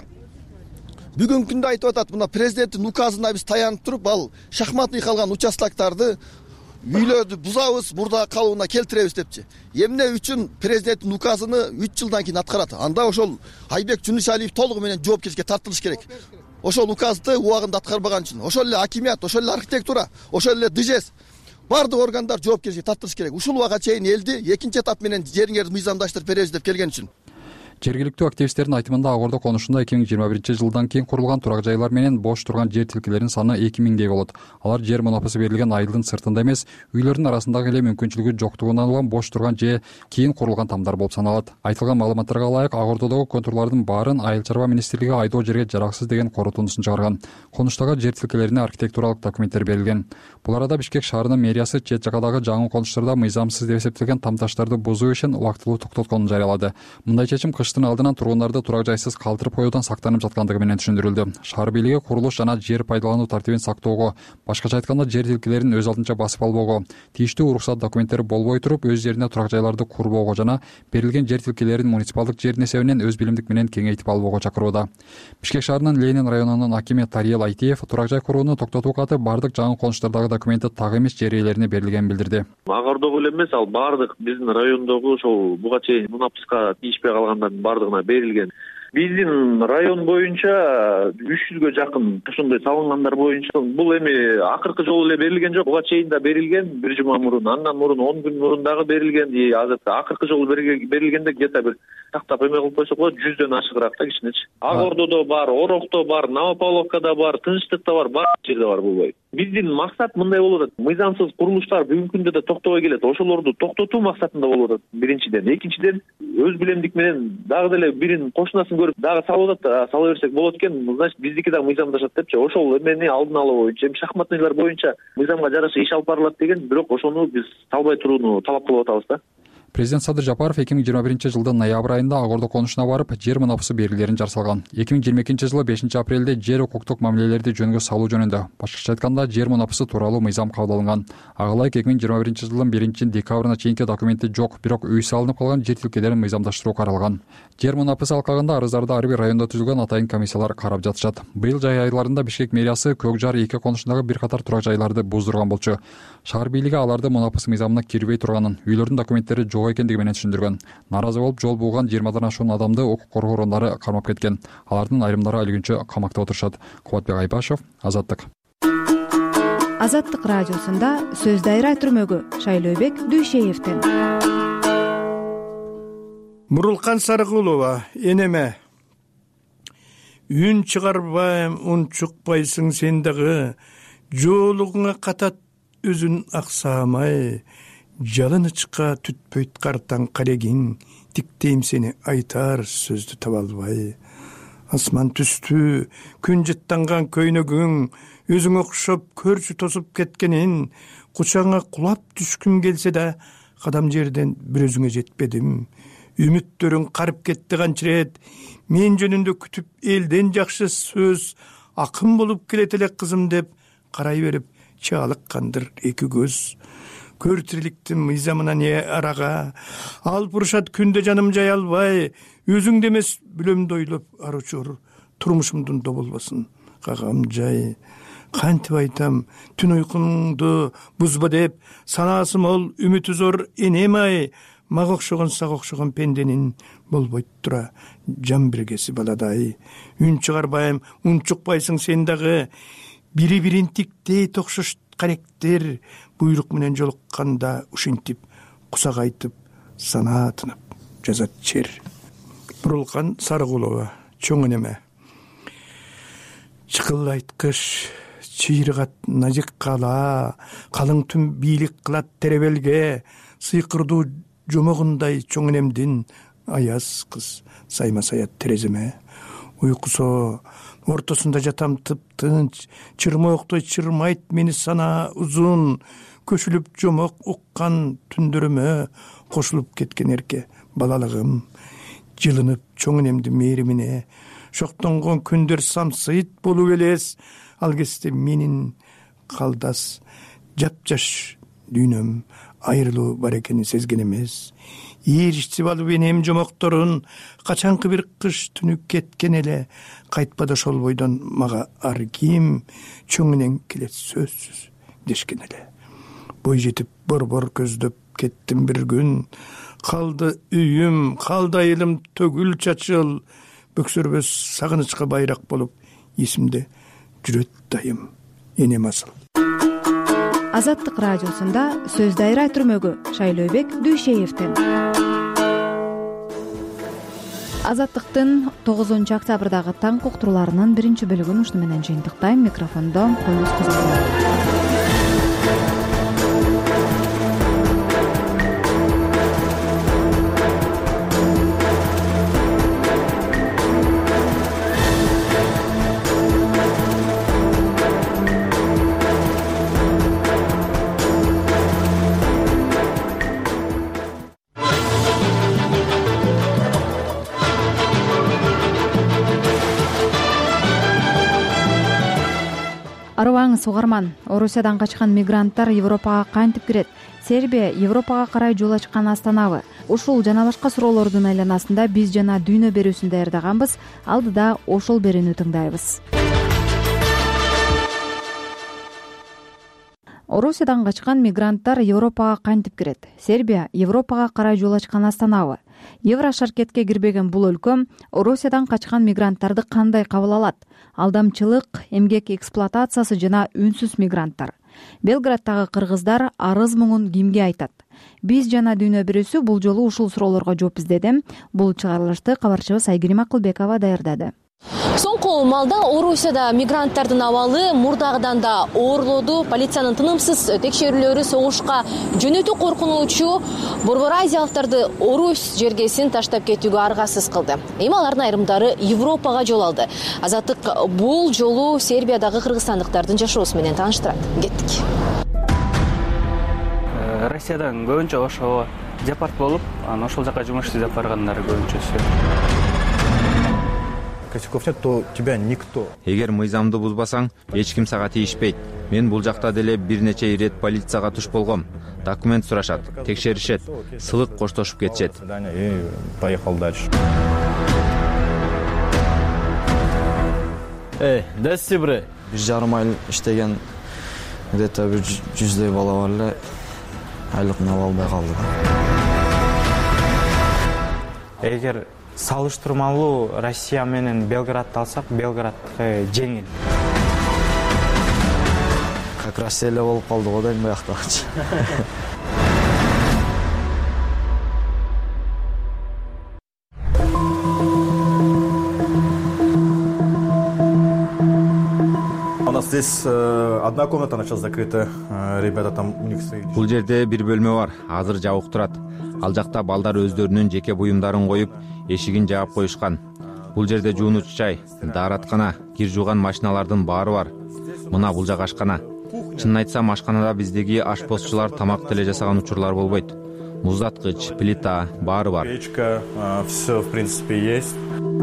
бүгүнкү күндө айтып атат, мына президенттин указына биз таянып туруп, ал шахматный калган участокторду үйлөрдү бузабыз, мурда калууна келтиребиз депчи. Эмне үчүн президенттин указыны 3 жылдан кийин аткарат? Анда ошол Айбек Чунушалиев толугу менен жоопкерчиликке тартылыш керек. Ошол указды убагында аткарбаган үчүн. Ошол эле акимият, ошол эле архитектура, ошол эле ДЖС бардык органдар жоопкерчиликке тартылыш керек. Ушул убакка чейин элди экинчи этап менен жериңерди мыйзамдаштырып беребиз деп келген үчүн. Жергиликтүү активисттердин айтымында Ак Ордо конушунда 2021-жылдан кийин курулган турак жайлар менен бош турган жер тилкелеринин саны 2000дей болот. Алар жер мунапысы берилген айылдын сыртында эмес, үйлөрдүн арасындагы эле мүмкүнчүлүгү жоктугунан улам бош турган же кийин курулган тамдар болуп саналат. Айтылган маалыматтарга ылайык, Ак Ордодогу контурлардын баарын Айыл чарба министрлиги айдоо жерге жараксыз деген корутундусун чыгарган. Конуштагы жер тилкелерине архитектуралык документтер берилген. Бул арада Бишкек шаарынын мэриясы чет жагадагы жаңы конуштарда мыйзамсыз деп эсептелген тамташтарды бузуу ишин убактылуу токтотконун жарыялады. Мындай чечим кыштын алдынан тургундарды турак жайсыз калтырып коюудан сактанып жаткандыгы менен түшүндүрүлдү. Шаар бийлиги курулуш жана жер пайдалануу тартибин сактоого, башкача айтканда жер тилкелерин өз алдынча басып албоого, тийиштүү уруксат документтери болбой туруп өз жерине турак жайларды курбоого жана берилген жер тилкелерин муниципалдык жердин эсебинен өз билимдик менен кеңейтип албоого чакырууда. Бишкек шаарынын Ленин районунун акими Тариел Айтиев турак жай курууну токтотуу каты бардык жаңы конуштардагы документи так эмес жер ээлерине берилгенин билдирди. Ак Ордого эле эмес, ал бардык биздин райондогу ошол буга чейин мунапыска тийишпей калгандардын бардыгына берилген. Биздин район боюнча 300гө жакын ошондой салынгандар боюнча бул эми акыркы жолу эле берилген жок. Буга чейин да берилген, бир жума мурун, андан мурун 10 күн мурун дагы берилген. Азыр акыркы жолу берилгенде где-то бир тактап эме кылып койсок болот, 100дөн ашыгыраак да кичинечи. Ак Ордодо бар, Орокто бар, Новопавловкада бар, Тынчтыкта бар, баардык жерде бар бул бой. Биздин максат мындай болуп атат. Мыйзамсыз курулуштар бүгүнкү күндө да токтобой келет. Ошолорду токтотуу максатында болуп атат. Биринчиден, экинчиден өз билемдик менен дагы деле бирин кошунасын көрүп дагы салып атат, сала берсек болот экен. Значит, биздики дагы мыйзамдашат депчи. Ошол эмени алдын алуу боюнча, шахматныйлар боюнча мыйзамга жараша иш алып барылат деген, бирок ошону биз салбай турууну талап кылып атабыз да. Президент Садыр Жапаров 2021 жылдын ноябрь айында ак ордо конушуна барып, жер мунапысы белгилерин жарсалган. 2022 жылы 5 апрелде жер укуктук мамилелерди жөнгө салуу жөнүндө, башкача айтканда жер мунапысы тууралуу мыйзам кабыл алынган. Ага ылайык 2021 жылдын 1 декабрына чейинки документи жок, бирок үй салынып калган жер тилкелерин мыйзамдаштыруу каралган. Жер мунапысы алкагында арыздарды ар бир райондо түзүлгөн атайын комиссиялар карап жатышат. Быйыл жай айларында Бишкек мэриясы Көк Жар 2 конушундагы бир катар турак жайларды буздурган болчу. Шаар бийлиги аларды мунапысы мыйзамына кирбей турганын, үйлөрдүн документтери жок экендиги менен түшүндүргөн. Наразы болуп жол бууган 20дан ашуун адамды укук коргоо орундары кармап кеткен. Алардын айрымдары али күнчө камакта отурушат. Кубатбек Айбашев, Азаттык. Азаттык радиосунда сөз дайра түрмөгү Шайлообек Дүйшеевден. Мурулкан Сарыкулова, энеме. Үн чыгарбайм, унчукпайсың сен дагы, жолугуңа катат өзүн аксамай, жалынычка түтпөйт картаң карегиң, тиктейм сени айтар сөздү таба албай. Асман түстү, күн жыттанган көйнөгүң, өзүң окшоп көрчү тосуп кеткенин, кучаңа кулап түшкүм келсе да, кадам жерден бир өзүңө жетпедим. Үмүттөрүң карып кетти канчырет, мен жөнүндө күтүп элден жакшы сөз, акын болуп келет эле кызым деп карай берип чаалыккандыр эки көз. Көр тириликтин мыйзамына не арага, алып урушат күндө жаным жай албай, өзүңдө эмес бүлөмдү ойлоп аручур, турмушумдун доболбосун кагам жай. Кантип айтам, түн уйкуңду бузба деп, санаасы мол, үмүтү зор энем ай, мага окшогон сага окшогон пенденин болбойт тура жан биргеси баладай. Үн чыгарбайм, унчукпайсың сен дагы, бири бирин тиктей токшош каректер, буйрук менен жолукканда ушинтип кусак айтып, санаа тынып жазат чер. Мурулкан Сарыкулова, чоң энеме. Чыкылайткыч чыйрыгат назик кала, калың түн бийлик кылат теребелге, сыйкырдуу жомогундай чоң энемдин аяз кыз сайма саят тереземе. Уйкусо ортосунда жатам тып-тынч, чырмооктой чырмайт мени сана узун, көшүлүп жомок уккан түндөрүмө кошулуп кеткен эрке балалыгым. Жылынып чоң энемдин мээримине, шоктонгон күндөр самсыйт болуп элес, ал кезде менин калдас жапжаш дүйнөм айрылуу бар экенин сезген эмес. Ийричтип алып энем жомокторун, качанкы бир кыш түнү кеткен эле, кайтпады ошол бойдон мага ар ким, чоң энең келет сөзсүз дешкен эле. Бой жетип борбор көздөп кеттим бир күн, калды үйүм, калды айылым төгүл чачыл, бөксөрбөс сагынычка байрак болуп, эсимде жүрөт дайым энем асыл. Азаттык радиосунда сөз дайра түрмөгү Шайлообек Дүйшеевден. Азаттыктын 9 октябрдагы таң уктурууларынын 1-бөлүгүн ушуну менен жыйынтыктайм. Микрофондо Колюс Кызылбек. Арыбаңыз угарман. Орусиядан качкан мигранттар Европага кантип кирет? Сербия Европага карай жол ачкан астанабы? Ушул жана башка суроолордун айланасында биз жана дүйнө берүүсүн даярдаганбыз. Алдыда ошол берүүнү тыңдайбыз. Орусиядан качкан мигранттар Европага кантип кирет? Сербия Европага карай жол ачкан астанабы? Еврошаркетке кирбеген бул өлкө Орусиядан качкан мигранттарды кандай кабыл алат? Алдамчылык, эмгек эксплуатациясы жана үнсүз мигранттар. Белграддагы кыргыздар арыз муңун кимге айтат? Биз жана дүйнө берүүсү бул жолу ушул суроолорго жооп издеди. Бул чыгарылышты кабарчыбыз Айгерим Акылбекова даярдады. Соңку малда Орусияда мигранттардын абалы мурдагыдан да оорлоду. Полициянын тынымсыз текшерүүлөрү согушка жөнөтүү коркунучу борбор азиялыктарды Орус жергесин таштап кетүүгө аргасыз кылды. Эми алардын айрымдары Европага жол алды. Азаттык бул жолу Сербиядагы кыргызстандыктардын жашоосу менен тааныштырат. Кеттик. Россиядан көбүнчө ошо депорт болуп анан ошол жака жумуш издеп баргандар көбүнчөсү. Косяков нет, то тебя никто. Эгер мыйзамды бузбасаң, эч ким сага тийишпейт. Мен бул жакта деле бир нече ирет полицияга туш болгом. Документ сурашат, текшеришет, сылык коштошуп кетишет. И поехал дальше. Дести бре. 1,5 ай иштеген где-то 100 бала бар эле. Айлыкны ала албай калды. Эгер салыштырмалуу Россия менен Белградты алсак, Белградтыкы жеңил. Как Россия эле болуп калды го дейм бияктагычы. У нас здесь одна комната начала закрыта, ребята там у них свои. Бул жерде бир бөлмө бар, азыр жабык турат. Ал жакта балдар өздөрүнүн жеке буюмдарын коюп, эшигин жаап коюшкан. Бул жерде жуунуч чай, даараткана, кир жууган машиналардын баары бар. Мына бул жак ашкана. Чынын айтсам, ашканада биздеги ашпозчулар тамак деле жасаган учурлар болбойт. Муздаткыч, плита, баары бар. Печка, все в принципе есть.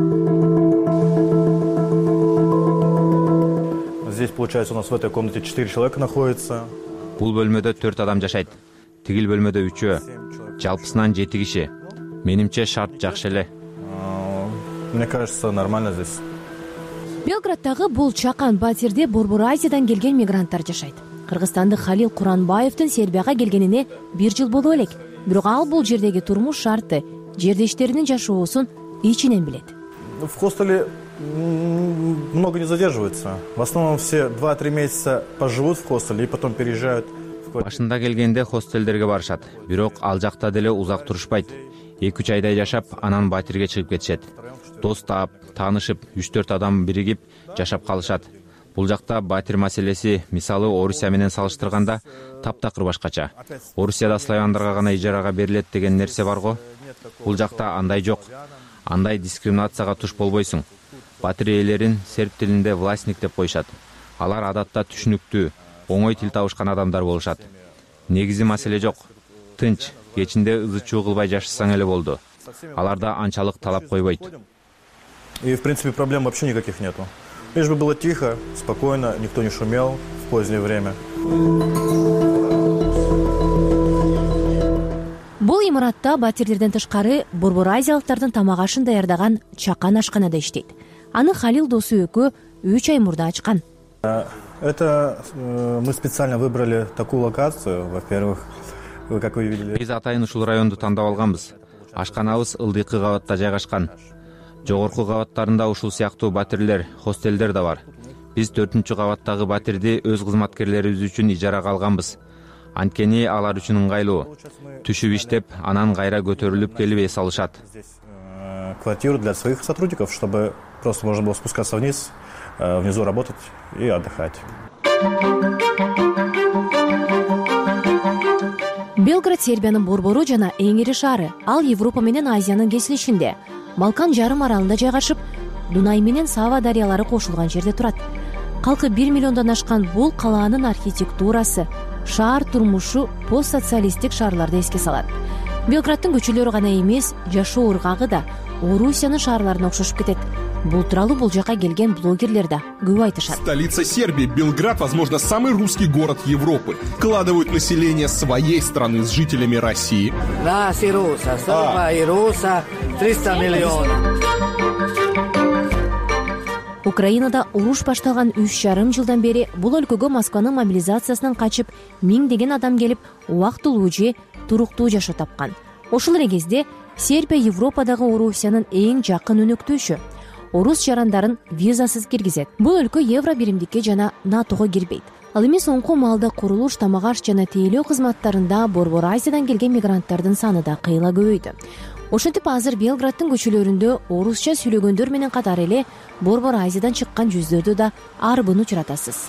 Здесь, получается, у нас в этой комнате 4 человека находится. Бул бөлмөдө 4 адам жашайт. Тигил бөлмөдө 3-өө. Жалпысынан 7 киши. Менимче шарт жакшы эле. Мне кажется, нормально здесь. Белградтагы бул чакан батирде Борбор Азиядан келген мигранттар жашайт. Кыргызстандык Халил Куранбаевдин Сербияга келгенине 1 жыл болуп элек. Бирок ал бул жердеги турмуш шарты, жердештеринин жашоосун ичинен билет. В хостеле много не задерживаются. В основном все 2-3 месяца поживут в хостеле и потом переезжают. Башында келгенде хостелдерге барышат, бирок ал жакта деле узак турушпайт. 2-3 айдай жашап, анан батирге чыгып кетишет. Дос таап, таанышып, 3-4 адам биригип жашап калышат. Бул жакта батир маселеси, мисалы Орусия менен салыштырганда, таптакыр башкача. Орусияда славяндарга гана ижарага берилет деген нерсе бар го. Бул жакта андай жок. Андай дискриминацияга туш болбойсуң. Батир ээлерин серб тилинде властник деп коюшат. Алар адатта түшүнүктүү, оңой тил табышкан адамдар болушат. Негизи маселе жок. Тынч, кечинде ызы-чуу кылбай жашасаң эле болду. Аларда анчалык талап койбойт. И, в принципе, проблем вообще никаких нету. Лишь бы было тихо, спокойно, никто не шумел в позднее время. Бул имаратта батирлерден тышкары Борбор Азиялыктардын тамак ашын даярдаган чакан ашканада иштейт. Аны Халил досу экөө 3 ай мурда ачкан. Это мы специально выбрали такую локацию, во-первых, как вы видели. Биз атайын ушул районду тандап алганбыз. Ашканабыз ылдыйкы кабатта жайгашкан. Жогорку кабаттарында ушул сыяктуу батирлер, хостелдер да бар. Биз 4-чү кабаттагы батирди өз кызматкерлерибиз үчүн ижарага алганбыз. Анткени алар үчүн ыңгайлуу. Түшүп иштеп, анан кайра көтөрүлүп келип эс алышат. Квартиру для своих сотрудников, чтобы просто можно было спускаться вниз, внизу работать и отдыхать. Белград Сербиянын борбору жана эң ири шаары. Ал Европа менен Азиянын кесилишинде. Балкан жарым аралында жайгашып, Дунай менен Сава дарыялары кошулган жерде турат. Калкы 1 миллиондон ашкан бул калаанын архитектурасы, шаар турмушу постсоциалисттик шаарларды эске салат. Белграддын көчөлөрү гана эмес, жашоо ыргагы да Орусиянын шаарларына окшошуп кетет. Бул тууралуу бул жака келген блогерлер да көп айтышат. Столица Сербии, Белград, возможно, самый русский город Европы. Вкладывают население своей страны с жителями России. Нас и Руса, Серба и Руса, 300 миллионов. Украинада уруш башталган 3,5 жылдан бери бул өлкөгө Москванын мобилизациясынан качып, миңдеген адам келип, убактылуу же туруктуу жашоо тапкан. Ошол эле кезде Сербия Европадагы Орусиянын эң жакын өнөктөшү. Орус жарандарын визасыз киргизет. Бул өлкө евро биримдикке жана НАТОго кирбейт. Ал эми соңку маалда курулуш, тамак аш жана тейлөө кызматтарында Борбор Азиядан келген мигранттардын саны да кыйла көбөйдү. Ошентип азыр Белграддын көчөлөрүндө орусча сүйлөгөндөр менен катары эле Борбор Азиядан чыккан жүздөрдү да арбын учуратасыз.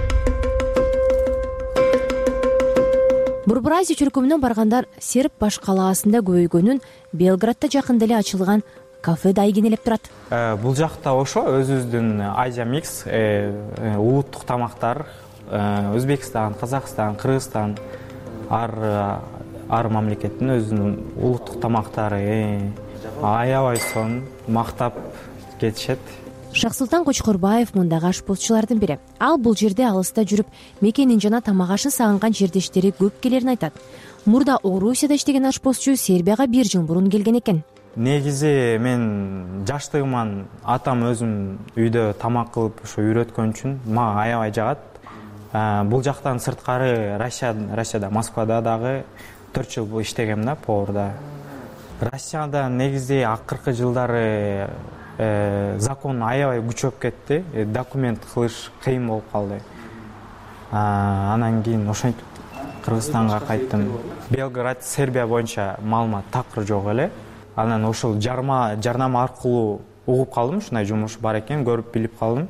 Борбор Азия чөлкөмүнөн баргандар серб баш калаасында көбөйгөнүн, Белградда жакында эле ачылган кафе да ийгинелеп турат. Бул жакта ошо өзүбүздүн Азия микс, улуттук тамактар, Өзбекстан, Казакстан, Кыргызстан, ар мамлекеттин өзүнүн улуттук тамактары аябай сонун мактап кетишет. Шахсултан Кочкорбаев мундагы ашпозчулардын бири. Ал бул жерде алыста жүрүп мекенин жана тамак ашы сагынган жердештери көп келерин айтат. Мурда Орусияда иштеген ашпозчу Сербияга 1 жыл мурун келген экен. Негизи мен жаштыгыман атам өзүм үйдө тамак кылып ошо үйрөткөн үчүн мага аябай жагат. Бул жактан сырткары Россияда Москвада дагы 4 жыл иштегем да, поварда. Россияда негизи акыркы жылдары закон аябай күчөп кетти. Документ кылыш кыйын болуп калды. Анан кийин ошентип Кыргызстанга кайттым. Белград, Сербия боюнча маалымат такыр жок эле. Анан ошол жарнама аркылуу угуп калдым, ушундай жумуш бар экен, көрүп билип калдым.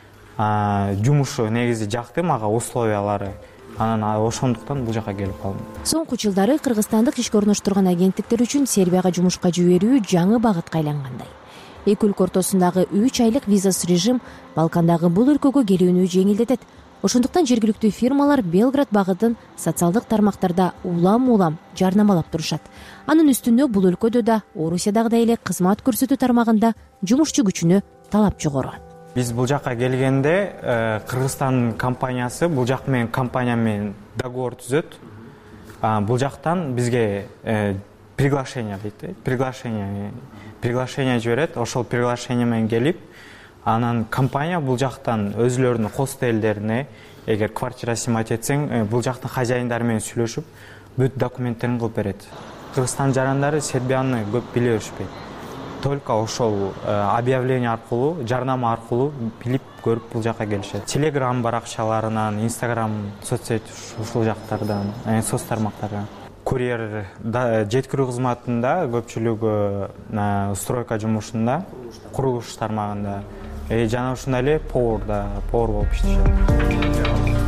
Жумушу негизи жакты мага, условиялары. Анан ошондуктан бул жака келип калдым. Соңку жылдары кыргызстандык ишке орноштурган агенттиктер үчүн Сербияга жумушка жиберүү жаңы багытка айлангандай. Эки өлкө ортосундагы 3 айлык визасыз режим Балкандагы бул өлкөгө келүүнү жеңилдетет. Ошондуктан жергиликтүү фирмалар Белград багытын социалдык тармактарда улам жарнамалап турушат. Анын үстүнө бул өлкөдө да Орусиядагыдай эле кызмат көрсөтүү тармагында жумушчу күчүнө талап жогору. Биз бул жака келгенде Кыргызстан компаниясы бул жак менен компания менен договор түзөт. Бул жактан бизге приглашение дейт. Приглашение жиберет. Ошол приглашение менен келип, анан компания бул жактан өзүлөрүнүн хост элдерине, эгер квартира снимать этсең, бул жактын хозяиндары менен сүйлөшүп, бүт документтерин кылып берет. Кыргызстан жарандары Сербияны көп биле беришпейт. Только ошол объявление аркылуу, жарнама аркылуу билип көрүп бул жака келишет. Телеграм баракчаларынан, Инстаграм, соцсет ушул жактардан, соц тармактардан. Курьер жеткирүү кызматында көпчүлүгү стройка жумушунда, курулуш тармагында, жана ушундай эле повар болуп иштешет.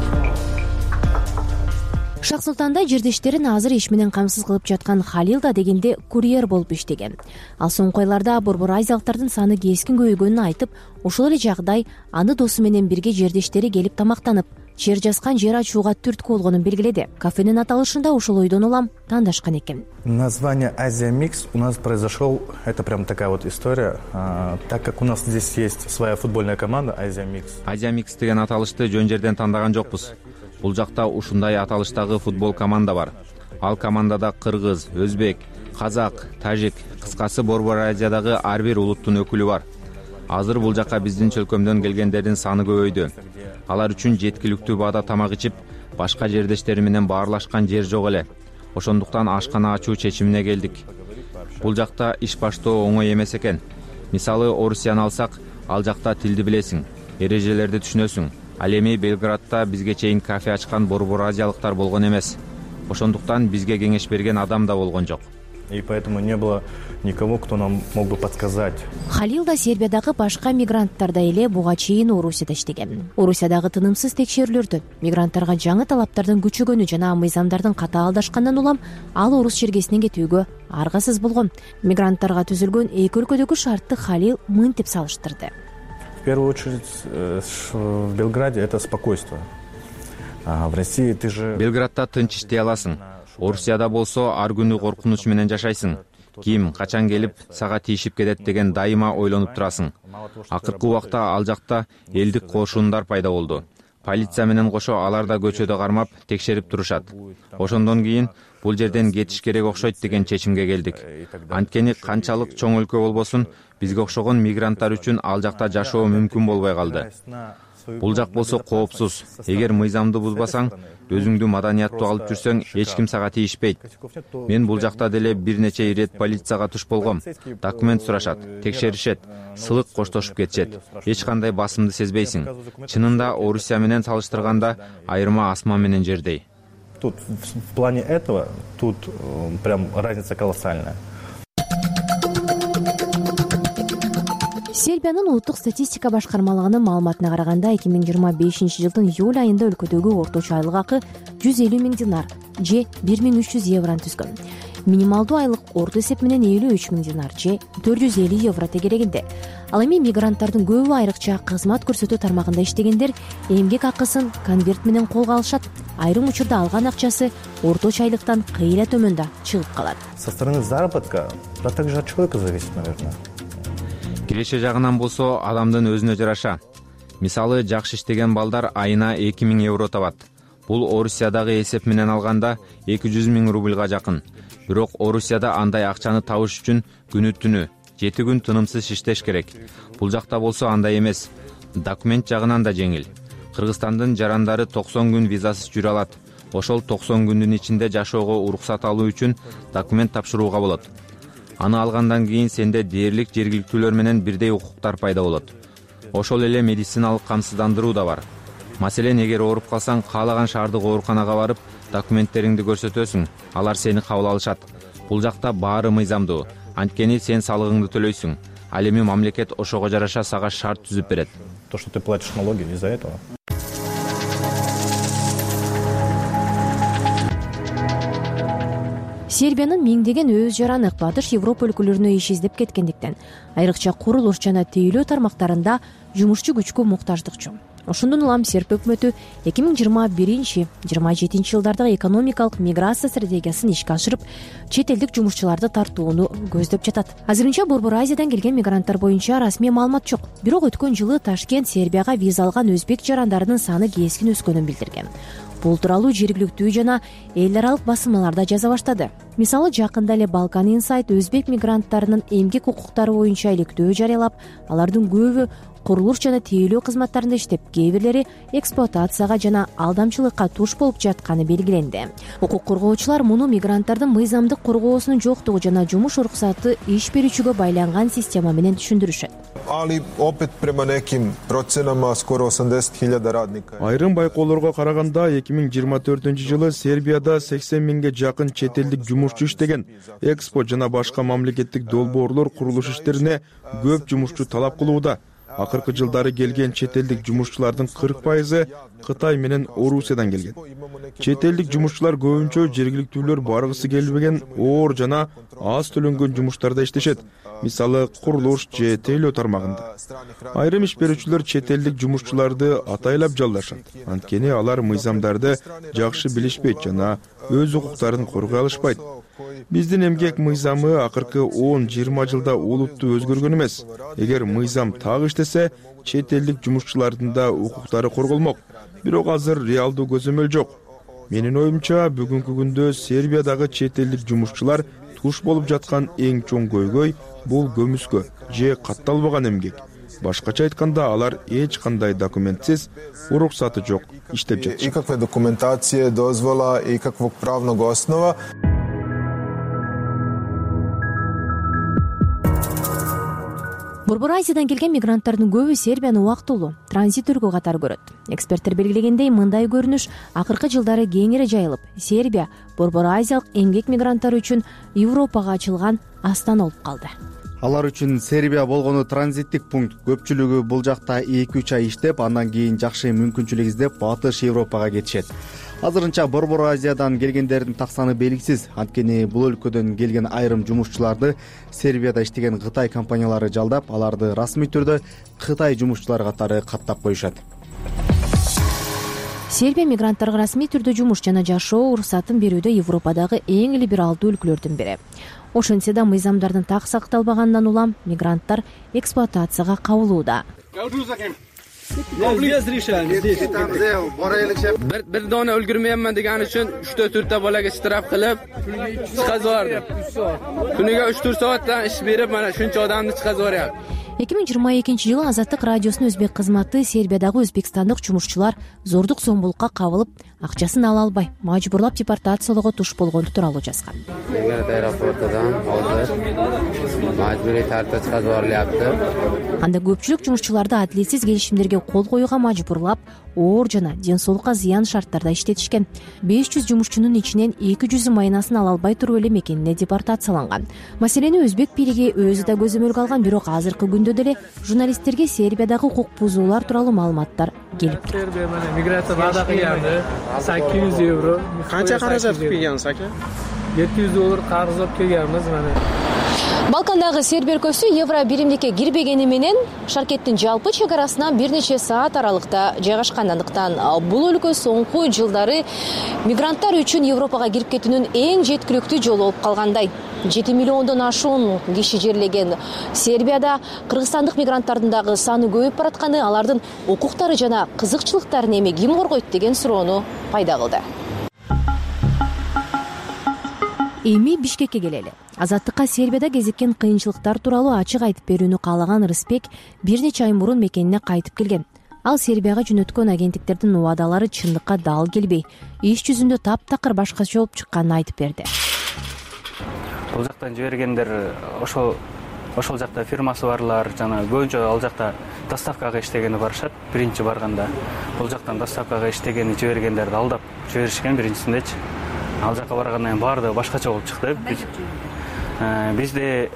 Шахсултанда жердештерин азыр иш менен камсыз кылып жаткан Халил да дегенде курьер болуп иштеген. Ал соңку айларда борбор азиялыктардын саны кескин көбөйгөнүн айтып, ошол эле жагдай аны досу менен бирге жердештери келип тамактанып, чер жазган жер ачууга түрткү болгонун белгиледи. Кафенин аталышында ошол ойдон улам тандашкан экен. Название Азия Микс у нас произошел, это прям такая вот история, так как у нас здесь есть своя футбольная команда Азия Микс. Азия Микс деген аталышты жөн жерден тандаган жокпуз. Бул жакта ушундай аталыштагы футбол команда бар. Ал командада кыргыз, өзбек, казак, тажик, кыскасы борбор Азиядагы ар бир улуттун өкүлү бар. Азыр бул жака биздин чөлкөмдөн келгендердин саны көбөйдү. Алар үчүн жеткиликтүү баада тамак ичип, башка жердештери менен баарлашкан жер жок эле. Ошондуктан ашкана ачуу чечимине келдик. Бул жакта иш баштоо оңой эмес экен. Мисалы, Орусияны алсак, ал жакта тилди билесиң, эрежелерди түшүнөсүң. Ал эми Белградта бизге чейин кафе ачкан борбор азиялыктар болгон эмес. Ошондуктан бизге кеңеш берген адам да болгон жок. И поэтому не было никого, кто нам мог бы подсказать. Халил да Сербиядагы башка мигранттардай эле буга чейин Орусияда иштеген. Орусиядагы тынымсыз текшерүүлөрдөн, мигранттарга жаңы талаптардын күчөгөнү жана мыйзамдардын катаалдашкандан улам ал орус чергесинен кетүүгө аргасыз болгон. Мигранттарга түзүлгөн эки өлкөдөгү шартты Халил мынтип салыштырды. В первую очередь в Белграде это спокойствие. В России ты же... Белградта тынч иштей аласың. Орусияда болсо ар күнү коркунуч менен жашайсың. Ким качан келип сага тийишип кетет деген дайыма ойлонуп турасың. Акыркы убакта ал жакта элдик кошундар пайда болду. Полиция менен кошо алар да көчөдө кармап текшерип турушат. Ошондон кийин бул жерден кетиш керек окшойт деген чечимге келдик. Анткени канчалык чоң өлкө болбосун, бизге окшогон мигранттар үчүн ал жакта жашоо мүмкүн болбой калды. Бул жак болсо коопсуз. Эгер мыйзамды бузбасаң, өзүңдү маданияттуу алып жүрсөң, эч ким сага тийишпейт. Мен бул жакта деле бир нече ирет полицияга туш болгом. Документ сурашат, текшеришет, сылык коштошуп кетишет. Эч кандай басымды сезбейсиң. Чынында Орусия менен салыштырганда айырма асман менен жердей. Тут в плане этого тут прям разница колоссальная. Сербиянын улуттук статистика башкармалыгынын маалыматына караганда 2025-жылдын июль айында өлкөдөгү орточо айлык акы 150 000 динар же 1300 евроны түзгөн. Минималдуу айлык орто эсеп менен 53 000 динар же 450 евро тегерегинде. ал эми мигранттардын көбү айрыкча кызмат көрсөтүү тармагында иштегендер эмгек акысын конверт менен колго алышат. Айрым учурда алган акчасы орточо айлыктан кыйла төмөн да чыгып калат. Со стороны заработка, да также от человека зависит, наверное. Киреше жагынан болсо адамдын өзүнө жараша. Мисалы, жакшы иштеген балдар айына 2000 евро табат. Бул Орусиядагы эсеп менен алганда 200 000 рубльга жакын. Бирок Орусияда андай акчаны табыш үчүн күнү-түнү 7 күн тынымсыз иштеш керек. Бул жакта болсо андай эмес. Документ жагынан да жеңил. Кыргызстандын жарандары 90 күн визасыз жүрө алат. Ошол 90 күндүн ичинде жашоого уруксат алуу үчүн документ тапшырууга болот. Аны алгандан кийин сенде дээрлик жергиликтүүлөр менен бирдей укуктар пайда болот. Ошол эле медициналык камсыздандыруу да бар. Маселен, эгер ооруп калсаң, каалаган шаардык ооруканага барып, документтериңди көрсөтөсүң, алар сени кабыл алышат. Бул жакта баары мыйзамдуу. Анткени сен салыгыңды төлөйсүң. Ал эми мамлекет ошого жараша сага шарт түзүп берет. То, что ты платишь налоги из-за этого. Сербиянын миңдеген өз жараны Батыш Европа өлкөлөрүнө иш издеп кеткендиктен, айрыкча курулуш жана тейлөө тармактарында жумушчу күчкө муктаждык чоң. Ошондон улам серб өкмөтү 2021-27 жылдардагы экономикалык миграция стратегиясын ишке ашырып, чет элдик жумушчуларды тартууну көздөп жатат. Азырынча Борбор Азиядан келген мигранттар боюнча расмий маалымат жок. Бирок өткөн жылы Ташкент Сербияга виза алган өзбек жарандарынын саны кескин өскөнүн билдирген. Бул тууралуу жергиликтүү жана эл аралык басылмаларда жаза баштады. Мисалы, жакында эле Balkan Insight өзбек мигранттарынын эмгек укуктары боюнча иликтөө жарыялап, алардын көбү курулуш жана тейлөө кызматтарында иштеп, кээ бирлери эксплуатацияга жана алдамчылыкка туш болуп жатканы белгиленди. Укук коргоочулар муну мигранттардын мыйзамдык коргоосунун жоктугу жана жумуш уруксаты иш берүүчүгө байланган система менен түшүндүрүшөт. Али опет према неким проценама скоро 80,000 радника. Айрым байкоолорго караганда 2024-жылы Сербияда 80 000ге жакын чет элдик жумушчу иштеген. Экспо жана башка мамлекеттик долбоорлор курулуш иштерине көп жумушчу талап кылууда. Акыркы жылдары келген чет элдик жумушчулардын 40% Кытай менен Орусиядан келген. Чет элдик жумушчулар көбүнчө жергиликтүүлөр баргысы келбеген оор жана аз төлөнгөн жумуштарда иштешет. Мисалы, курулуш же тейлөө тармагында. Айрым иш берүүчүлөр чет элдик жумушчуларды атайлап жалдашат. Анткени алар мыйзамдарды жакшы билишпейт жана өз укуктарын коргой алышпайт. Биздин эмгек мыйзамы акыркы 10-20 жылда олуттуу өзгөргөн эмес. Эгер мыйзам так иштесе, чет элдик жумушчулардын да укуктары корголмок. Бирок азыр реалдуу көзөмөл жок. Менин оюмча, бүгүнкү күндө Сербиядагы чет элдик жумушчулар туш болуп жаткан эң чоң көйгөй бул көмүскө же катталбаган эмгек. Башкача айтканда, алар эч кандай документсиз, уруксаты жок иштеп жатышат. Никаква документација, дозвола и каквог правног основа. Борбор Азиядан келген мигранттардын көбү Сербияны убактылуу транзит өлкө катары көрөт. Эксперттер белгилегендей, мындай көрүнүш акыркы жылдары кеңири жайылып, Сербия Борбор Азиялык эмгек мигранттары үчүн Европага ачылган астана болуп калды. Алар үчүн Сербия болгону транзиттик пункт. Көпчүлүгү бул жакта 2-3 ай иштеп, андан кийин жакшы мүмкүнчүлүк издеп Батыш Европага кетишет. Азырынча Борбор Азиядан келгендердин так саны белгисиз. Анткени бул өлкөдөн келген айрым жумушчуларды Сербияда иштеген Кытай компаниялары жалдап, аларды расмий түрдө Кытай жумушчулары катары каттап коюшат. Сербия мигранттарга расмий түрдө жумуш жана жашоо уруксатын берүүдө Европадагы эң либералдуу өлкөлөрдүн бири. Ошентсе да мыйзамдардын так сакталбагандан улам мигранттар эксплуатацияга кабылууда. Bir dona ulgurmayapman degani uchun 3-4 ta bolaga shtraf qilib chiqazib kuniga 3-4 soatdan ish berib, mana shuncha odamni chiqazib yuboryapti. 2022-жылы Азаттык радиосунун өзбек кызматы Сербиядагы өзбекстандык жумушчулар зордук зомбулукка кабылып, акчасын ала албай, мажбурлап депортациялоого туш болгону тууралуу жазган. Анда көпчүлүк жумушчуларды адилетсиз келишимдерге кол коюуга мажбурлап, оор жана ден соолукка зыян шарттарда иштетишкен. 500 жумушчунун ичинен 200 майнасын ала албай туруп эле мекенине депортацияланган. Маселени өзбек бийлиги өзү да көзөмөлгө алган, бирок азыркы күндө деле журналисттерге Сербиядагы укук бузуулар тууралуу маалыматтар келип турат. Сербия менен миграция баада кыйганды 800 евро. Канча каражат кыйгансыз ака? $700 карыз алып келгенбиз. Балкандагы Сербия өлкөсү евро биримдикке кирбегени менен Шаркеттин жалпы чек арасынан бир нече саат аралыкта жайгашкандыктан бул өлкө соңку жылдары мигранттар үчүн Европага кирип кетүүнүн эң жеткиликтүү жолу болуп калгандай. 7 миллиондон ашуун киши жерлеген Сербияда кыргызстандык мигранттардын дагы саны көбөйүп баратканы алардын укуктары жана кызыкчылыктарын эми ким коргойт деген суроону пайда кылды. Эми Бишкекке келели. Азаттыкка Сербияда кезиккен кыйынчылыктар тууралуу ачык айтып берүүнү каалаган Рыспек бир нече ай мурун мекенине кайтып келген. Ал Сербияга жөнөткөн агенттиктердин убадалары чындыкка дал келбей, иш жүзүндө таптакыр башкача болуп чыкканын айтып берди. Бул жактан жибергендер ошол жакта фирмасы барлар, жана көбүнчө ал жакта доставкага иштегени барышат. Биринчи барганда бул жактан доставкага иштегени жибергендерди алдап жиберишкен биринчисиндечи. Ал жака баргандан кийин баардыгы башкача болуп чыкты. Бизде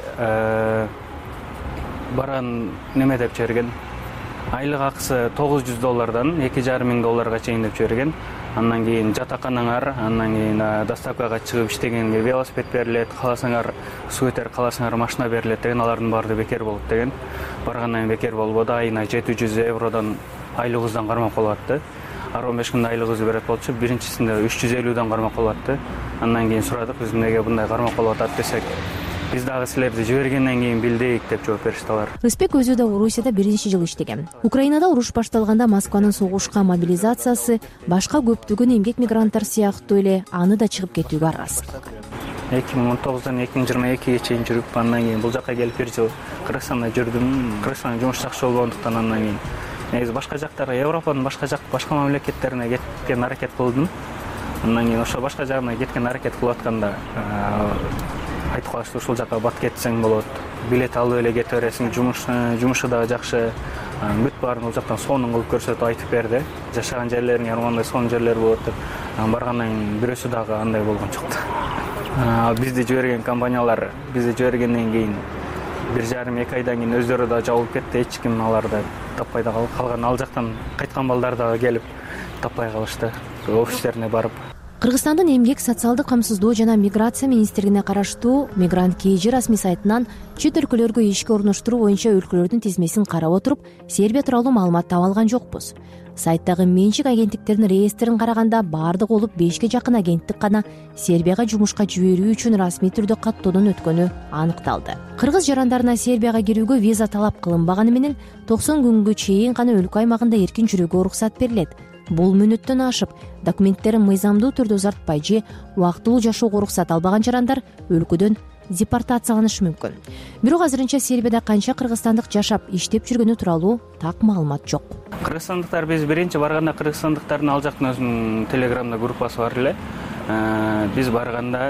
баран неме деп жиберген. Айлык акысы $900 $2,5 миң чейин деп жиберген. Андан кийин жатаканаңар, андан кийин доставкага чыгып иштегенге велосипед берилет, кааласаңар скутер, кааласаңар машина берилет деген, алардын баары бекер болот деген. Баргандан кийин бекер болбоду, айына €700 айлыгыбыздан кармап калат. 15 күндө айлыгыбызды берет болчу. Биринчисинде $350 кармап калат. Андан кийин сурадык, биз эмнеге мындай кармап калып атат десек, биз дагы силерди жибергенден кийин билдик деп жооп беришти алар. Рыспек өзү да Орусияда биринчи жыл иштеген. Украинада уруш башталганда Москванын согушка мобилизациясы башка көптөгөн эмгек мигранттар сыяктуу эле аны да чыгып кетүүгө аргасыз кылган. 2019-дан 2022-ге чейин жүрүп, андан кийин бул жака келип бир жыл Кыргызстанда жүрдүм. Кыргызстанда жумуш жакшы болгондуктан андан кийин негизи башка жактарга, Европанын башка мамлекеттерине кеткен аракет кылдым. Андан кийин ошо башка жагына кеткен аракет кылып атканда айтып калышты, ушул жака бат кетсең болот, билет алып эле кете бересиң, жумушу дагы жакшы, бүт баарын бул жактан сонун кылып көрсөтүп айтып берди. Жашаган жерлериңер мындай сонун жерлер болот деп. Баргандан кийин бирөөсү дагы андай болгон жок. Бизди жиберген компаниялар бизди жибергенден кийин 1,5-2 айдан кийин өздөрү да жабылып кетти, эч ким аларды таппай да калган. Ал жактан кайткан балдар дагы келип таппай калышты, офистерине барып. Кыргызстандын эмгек, социалдык камсыздоо жана миграция министрлигине караштуу Мигрант КЖ расмий сайтынан чет өлкөлөргө ишке орноштуруу боюнча өлкөлөрдүн тизмесин карап отуруп, Сербия тууралуу маалымат таба алган жокпуз. Сайттагы менчик агенттиктердин реестрин караганда баардыгы болуп 5ке жакын агенттик гана Сербияга жумушка жиберүү үчүн расмий түрдө каттоодон өткөнү аныкталды. Кыргыз жарандарына Сербияга кирүүгө виза талап кылынбаганы менен 90 күнгө чейин гана өлкө аймагында эркин жүрүүгө уруксат берилет. Бул мөөнөттөн ашып, документтерин мыйзамдуу түрдө узартпай же убактылуу жашоого уруксат албаган жарандар өлкөдөн депортацияланышы мүмкүн. Бирок азырынча Сербияда канча кыргызстандык жашап, иштеп жүргөнү тууралуу так маалымат жок. Кыргызстандыктар биз биринчи барганда кыргызстандыктардын ал жактын өзүнүн телеграмда группасы бар эле. Биз барганда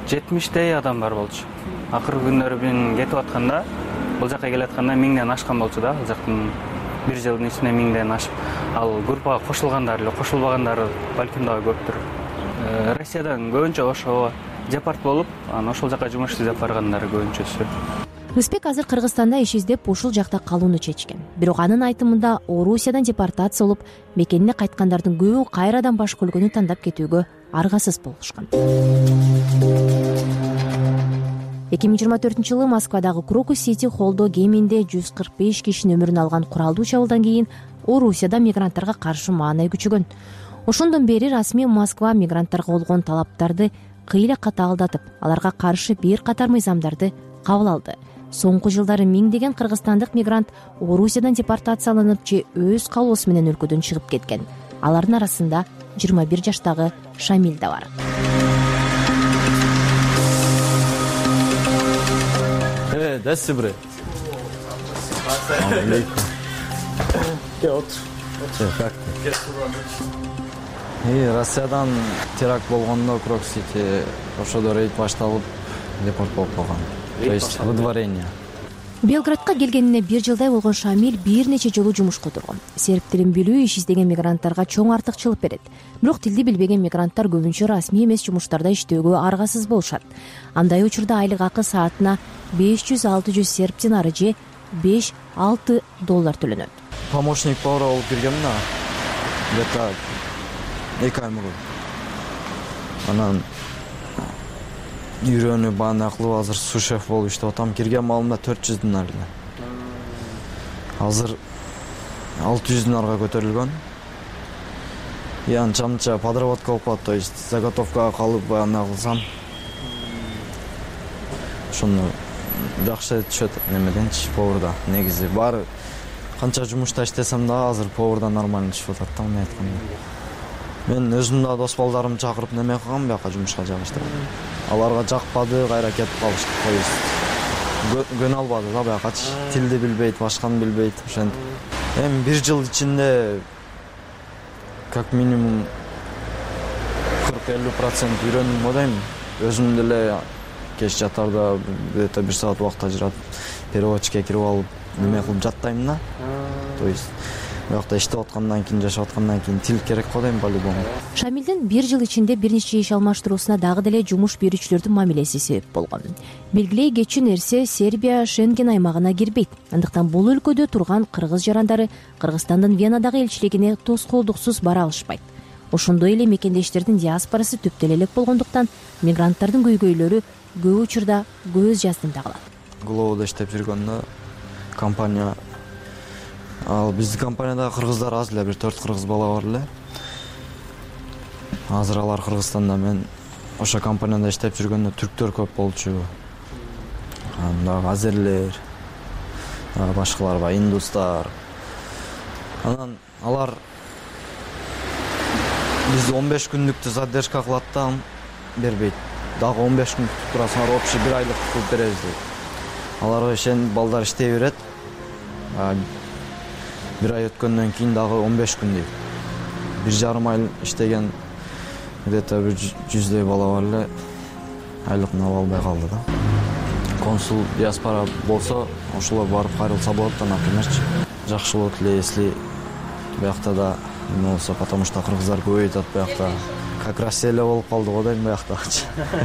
70 адам бар болчу. Акыркы күндөрү мен кетип атканда, бул жака келатканда 1000ден ашкан болчу да, ал жактын бир жылдын ичинде 1000ден ашып. Ал группага кошулгандар эле, кошулбагандар балким дагы көптүр. Россиядан көбүнчө ошо депорт болуп, анан ошол жака жумуш издеп баргандар көбүнчөсү. Рыспек азыр Кыргызстанда иш издеп ушул жакта калууну чечкен. Бирок анын айтымында Орусиядан депортация болуп, мекенине кайткандардын көбү кайрадан башка өлкөнү тандап кетүүгө аргасыз болушкан. 2024-жылы Москвадагы Крокус Сити холдо кеминде 145 кишинин өмүрүн алган куралдуу чабуулдан кийин Орусияда мигранттарга каршы маанай күчөгөн. Ошондон бери расмий Москва мигранттарга болгон талаптарды кыйла катаалдатып, аларга каршы бир катар мыйзамдарды кабыл алды. Соңку жылдары миңдеген кыргызстандык мигрант Орусиядан депортацияланып же өз калоосу менен өлкөдөн чыгып кеткен. Алардын арасында 21 жаштагы Шамил да бар. Здравствуйте, брат. Как ты? Россиядан теракт болгондо Крокус-Сити ошодо рейд башталып, депорт болуп калган. То есть выдворение. Белградка келгенине 1 жылдай болгон Шамил бир нече жолу жумушка отурган. Серб тилин билүү иш издеген мигранттарга чоң артыкчылык берет. Бирок тилди билбеген мигранттар көбүнчө расмий эмес жумуштарда иштөөгө аргасыз болушат. Андай учурда айлык акы саатына 500-600 серб динары же $5-6 төлөнөт. Помощник повара болуп киргенмин да. Где-то 2 ай мурун. Анан үйрөнүп бааны кылып азыр су-шеф болуп иштеп атам. Кирген маалымда 400 динар эле. Азыр 600 динарга көтөрүлгөн. Анча подработка болуп калат, то есть заготовкага калып бааны кылсам. Ошону жакшы түшөт немеденчи поварда. Негизи баары канча жумушта иштесем да азыр поварда нормально түшүп атат да, мына айтканда. Мен өзүм да дос балдарымды чакырып неме кылгам, бияка жумушка жагыштым. Аларга жакпады, кайра кетип калышты. То есть көнө албады да биякачы. Тилди билбейт, башканы билбейт. Ошентип эми 1 жыл ичинде как минимум 40-50% үйрөндүм го дейм. Өзүм деле кеч жатарда где-то 1 саат убакыт ажыратып переводчикке кирип алып неме кылып жаттайм да. То есть биякта иштеп аткандан кийин, жашап аткандан кийин тил керек го дейм по-любому. Шамилдин 1 жыл ичинде бир нече иш алмаштыруусуна дагы деле жумуш берүүчүлөрдүн мамилеси себеп болгон. Белгилей кетчү нерсе, Сербия Шенген аймагына кирбейт. Андыктан бул өлкөдө турган кыргыз жарандары Кыргызстандын Венадагы элчилигине тоскоолдуксуз бара алышпайт. Ошондой эле мекендештердин диаспорасы түптөлө элек болгондуктан мигранттардын көйгөйлөрү көп учурда көз жаздында калат. Глобада иштеп жүргөндө компания, ал биздин компанияда кыргыздар аз эле, 1-4 кыргыз бала бар эле. Азыр алар Кыргызстанда, мен ошо компанияда иштеп жүргөндө түрктөр көп болчу. Анда азерлер, башкалар бар, индустар. Анан алар биз 15 күндүктү задержка кылат да бербейт. Дагы 15 күн күтүп турасыңар, общий 1 айлык кылып беребиз дейт. Аларга ишен балдар иштей берет. 1 ай өткөндөн кийин дагы 15 күн дейт. 1,5 ай иштеген где-то 100 бала бар эле айлыкын ала албай калды да. Консул диаспора болсо, ошолор барып кайрылса болот да, напримерчи. Жакшы болот эле, если биякта да эме болсо, потому что кыргыздар көбөйүп атат биякта. Как Россия эле болуп калды го дейм бияктачы.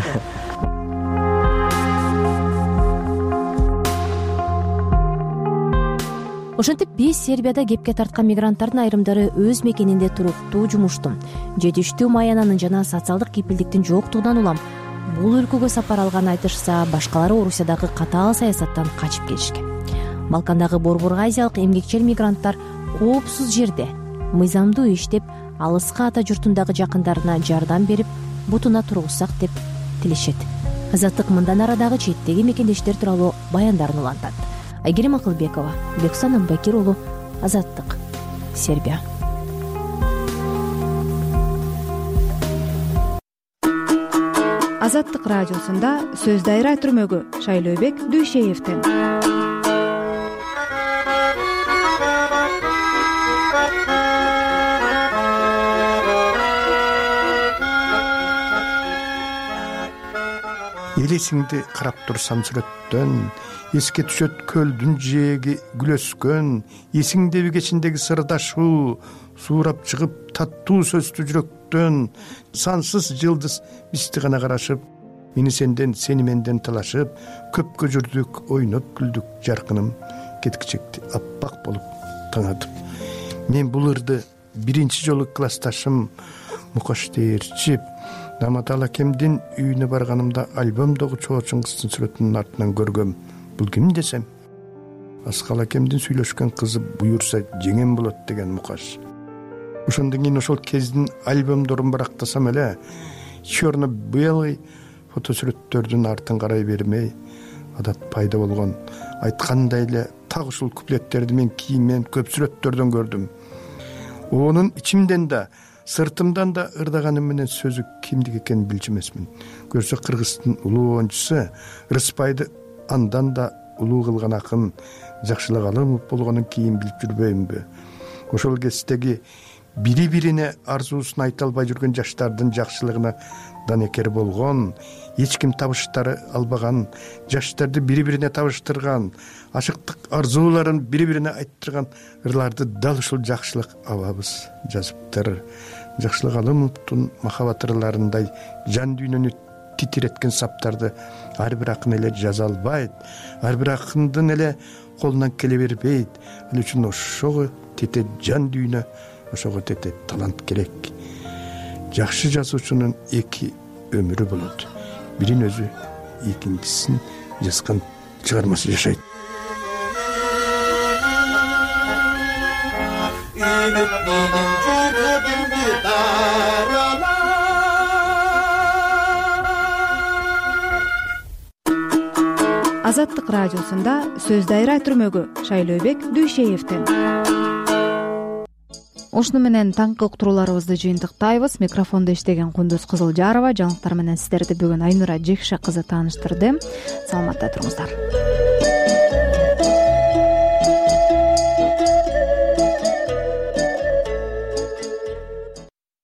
Ошентип биз Сербияда кепке тарткан мигранттардын айрымдары өз мекенинде туруктуу жумуштун, жетиштүү маянанын жана социалдык кепилдиктин жоктугунан улам бул өлкөгө сапар алган айтышса, башкалары Орусиядагы катаал саясаттан качып келишкен. Балкандагы борбор азиялык эмгекчил мигранттар коопсуз жерде мыйзамдуу иштеп, алыска ата журтундагы жакындарына жардам берип, бутуна тургузсак деп тилешет. Азаттык мындан арадагы четтеги мекендештер тууралуу баяндарын улантат. Айгерим Акылбекова, Бексан Амбакир уулу, Азаттык, Сербия. Азаттык радиосунда сөз дайра түрмөгү Шайлообек Дүйшеевден. Элесиңди карап турсам сүрөттөн, эске түшөт көлдүн жээги күлөскөн, эсиңдеби кечиндеги сырдашуу, суурап чыгып таттуу сөздүү жүрөктөн, сансыз жылдыз бизди гана карашып, мени сенден, сени менден талашып, көпкө жүрдүк, ойноп күлдүк жаркыным, кеткичекти аппак болуп таң атып. Мен бул ырды биринчи жолу классташым Мукаш Дээрчип Наматал акемдин үйүнө барганымда альбомдогу чоочун кыздын сүрөтүнүн артынан көргөм. Бул ким десем, Аскал акемдин сүйлөшкөн кызы буюрса жеңем болот деген Мукаш. Ошондон кийин ошол кездин альбомдорун барактасам эле, черно-белый фотосүрөттөрдүн артын карай бермей, адат пайда болгон. Айткандай эле так ушул куплеттерди мен кийинмен көп сүрөттөрдөн көрдүм. Онун ичимден да, сыртымдан да ырдаганым менен сөзү кимдик экенин билчү эмесмин. Көрсө Кыргыздын улуу оюнчусу Рыспайды андан да улуу кылган акын Жакшылык Алымов болгонун кийин билип жүрбөймүнбү? Ошол кездеги бири-бирине арзуусун айта албай жүргөн жаштардын жакшылыгына данекер болгон, эч ким табыштары албаган, жаштарды бири-бирине табыштырган, ашыктык арзууларын бири-бирине айттырган ырларды дал ушул Жакшылык абабыз жазыптыр. Жакшылык Алымовдун махабат ырларындай жан дүйнөнү титиреткен саптарды ар бир акын эле жаза албайт, ар бир акындын эле колунан келе бербейт. Ал үчүн ошого тете жан дүйнө, ошого тете талант керек. Жакшы жазуучунун эки өмүрү болот. бирин өзү экинчисин жазган чыгармасы жашайт. Азаттык радиосунда сөз дайра түрмөгү Шайлообек Дүйшеевден. Ушуну менен таңкы уктурууларыбызды жыйынтыктайбыз. Микрофондо иштеген Кундуз Кызылжарова, жаңылыктар менен сиздерди бүгүн Айнура Жекше кызы тааныштырды. Саламатта туруңуздар.